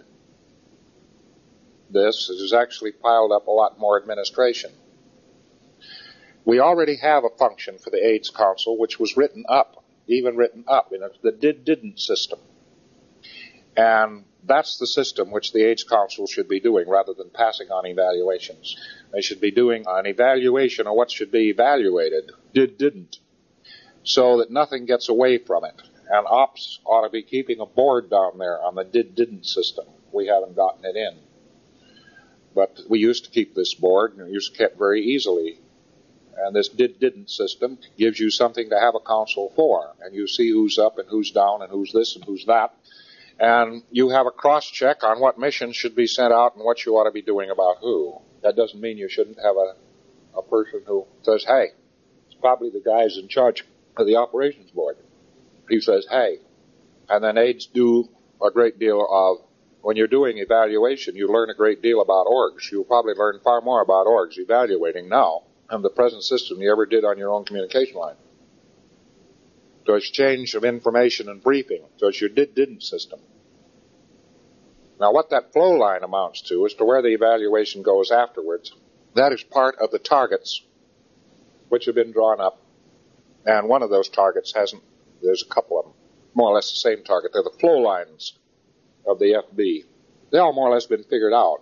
this. It has actually piled up a lot more administration. We already have a function for the AIDS Council which was written up in the didn't system. And that's the system which the AIDS Council should be doing rather than passing on evaluations. They should be doing an evaluation of what should be evaluated, didn't, so that nothing gets away from it. And ops ought to be keeping a board down there on the didn't system. We haven't gotten it in. But we used to keep this board, and it used to be kept very easily. And this didn't system gives you something to have a council for. And you see who's up and who's down and who's this and who's that. And you have a cross-check on what missions should be sent out and what you ought to be doing about who. That doesn't mean you shouldn't have a person who says, hey, it's probably the guys in charge of the operations board. He says, hey. And then aides do a great deal of, when you're doing evaluation, you learn a great deal about orgs. You'll probably learn far more about orgs evaluating now and the present system you ever did on your own communication line. So it's exchange of information and briefing. So it's your didn't system. Now what that flow line amounts to as to where the evaluation goes afterwards, that is part of the targets which have been drawn up. And one of those targets there's a couple of them, more or less the same target. They're the flow lines of the FB. They all more or less been figured out.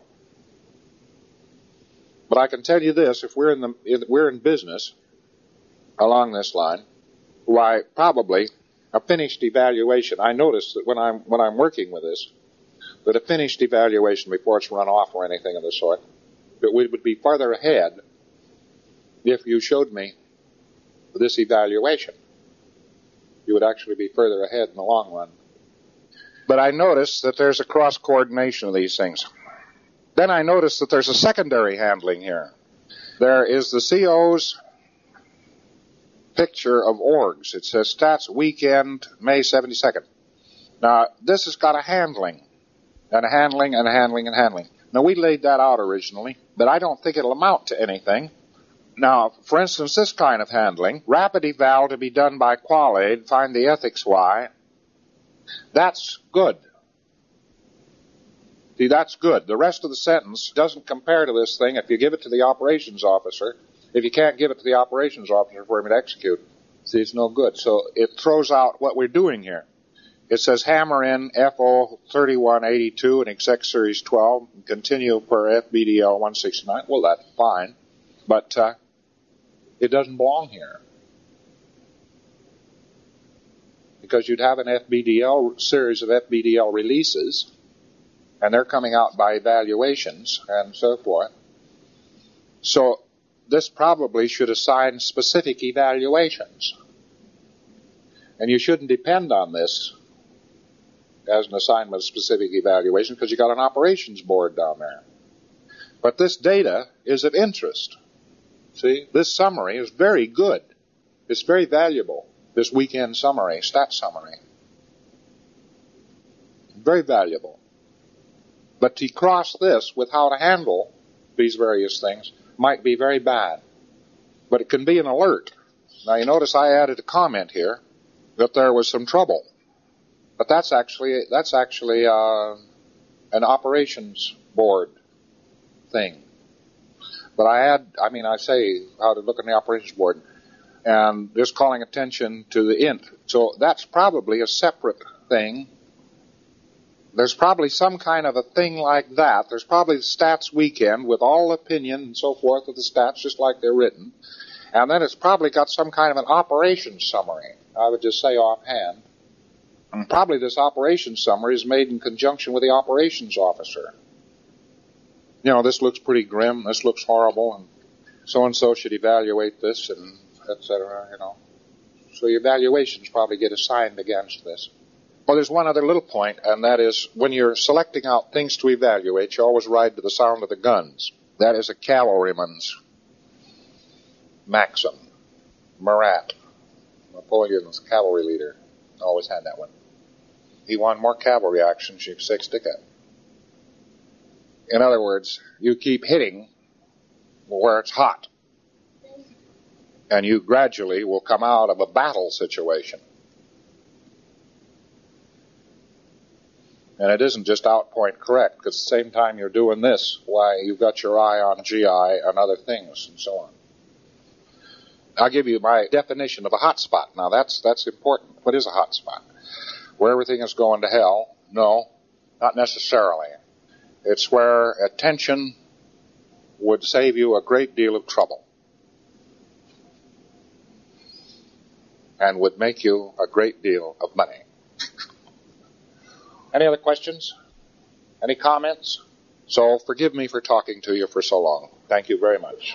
But I can tell you this, if we're in business along this line, why probably a finished evaluation. I notice that when I'm working with this, that a finished evaluation before it's run off or anything of the sort, that we would be farther ahead if you showed me this evaluation. You would actually be further ahead in the long run. But I notice that there's a cross-coordination of these things. Then I notice that there's a secondary handling here. There is the CO's picture of orgs. It says stats weekend, May 72nd. Now, this has got a handling, and a handling, and a handling, and handling. Now, we laid that out originally, but I don't think it'll amount to anything. Now, for instance, this kind of handling, rapid eval to be done by Qualaid, find the ethics Y, that's good. See, that's good. The rest of the sentence doesn't compare to this thing if you give it to the operations officer. If you can't give it to the operations officer for him to execute, see, it's no good. So it throws out what we're doing here. It says hammer in FO 3182 and exec series 12 and continue per FBDL 169. Well, that's fine, but it doesn't belong here. Because you'd have an FBDL series of FBDL releases, and they're coming out by evaluations and so forth. So this probably should assign specific evaluations. And you shouldn't depend on this as an assignment of specific evaluation because you got an operations board down there. But this data is of interest. See, this summary is very good. It's very valuable, this weekend summary, stat summary. Very valuable. But to cross this with how to handle these various things might be very bad. But it can be an alert. Now you notice I added a comment here that there was some trouble. But that's actually an operations board thing. But I say how to look in the operations board and just calling attention to the int. So that's probably a separate thing. There's probably some kind of a thing like that. There's probably the stats weekend with all opinion and so forth of the stats just like they're written. And then it's probably got some kind of an operations summary, I would just say offhand. And probably this operations summary is made in conjunction with the operations officer. You know, this looks pretty grim, this looks horrible, and so should evaluate this, and et cetera, you know. So your evaluations probably get assigned against this. Well, there's one other little point, and that is when you're selecting out things to evaluate, you always ride to the sound of the guns. That is a cavalryman's maxim. Murat, Napoleon's cavalry leader, always had that one. He won more cavalry actions than six stick at. In other words, you keep hitting where it's hot, and you gradually will come out of a battle situation. And it isn't just outpoint correct, because at the same time you're doing this, why, you've got your eye on GI and other things and so on. I'll give you my definition of a hot spot. Now that's important. What is a hot spot? Where everything is going to hell? No, not necessarily. It's where attention would save you a great deal of trouble and would make you a great deal of money. Any other questions? Any comments? So forgive me for talking to you for so long. Thank you very much.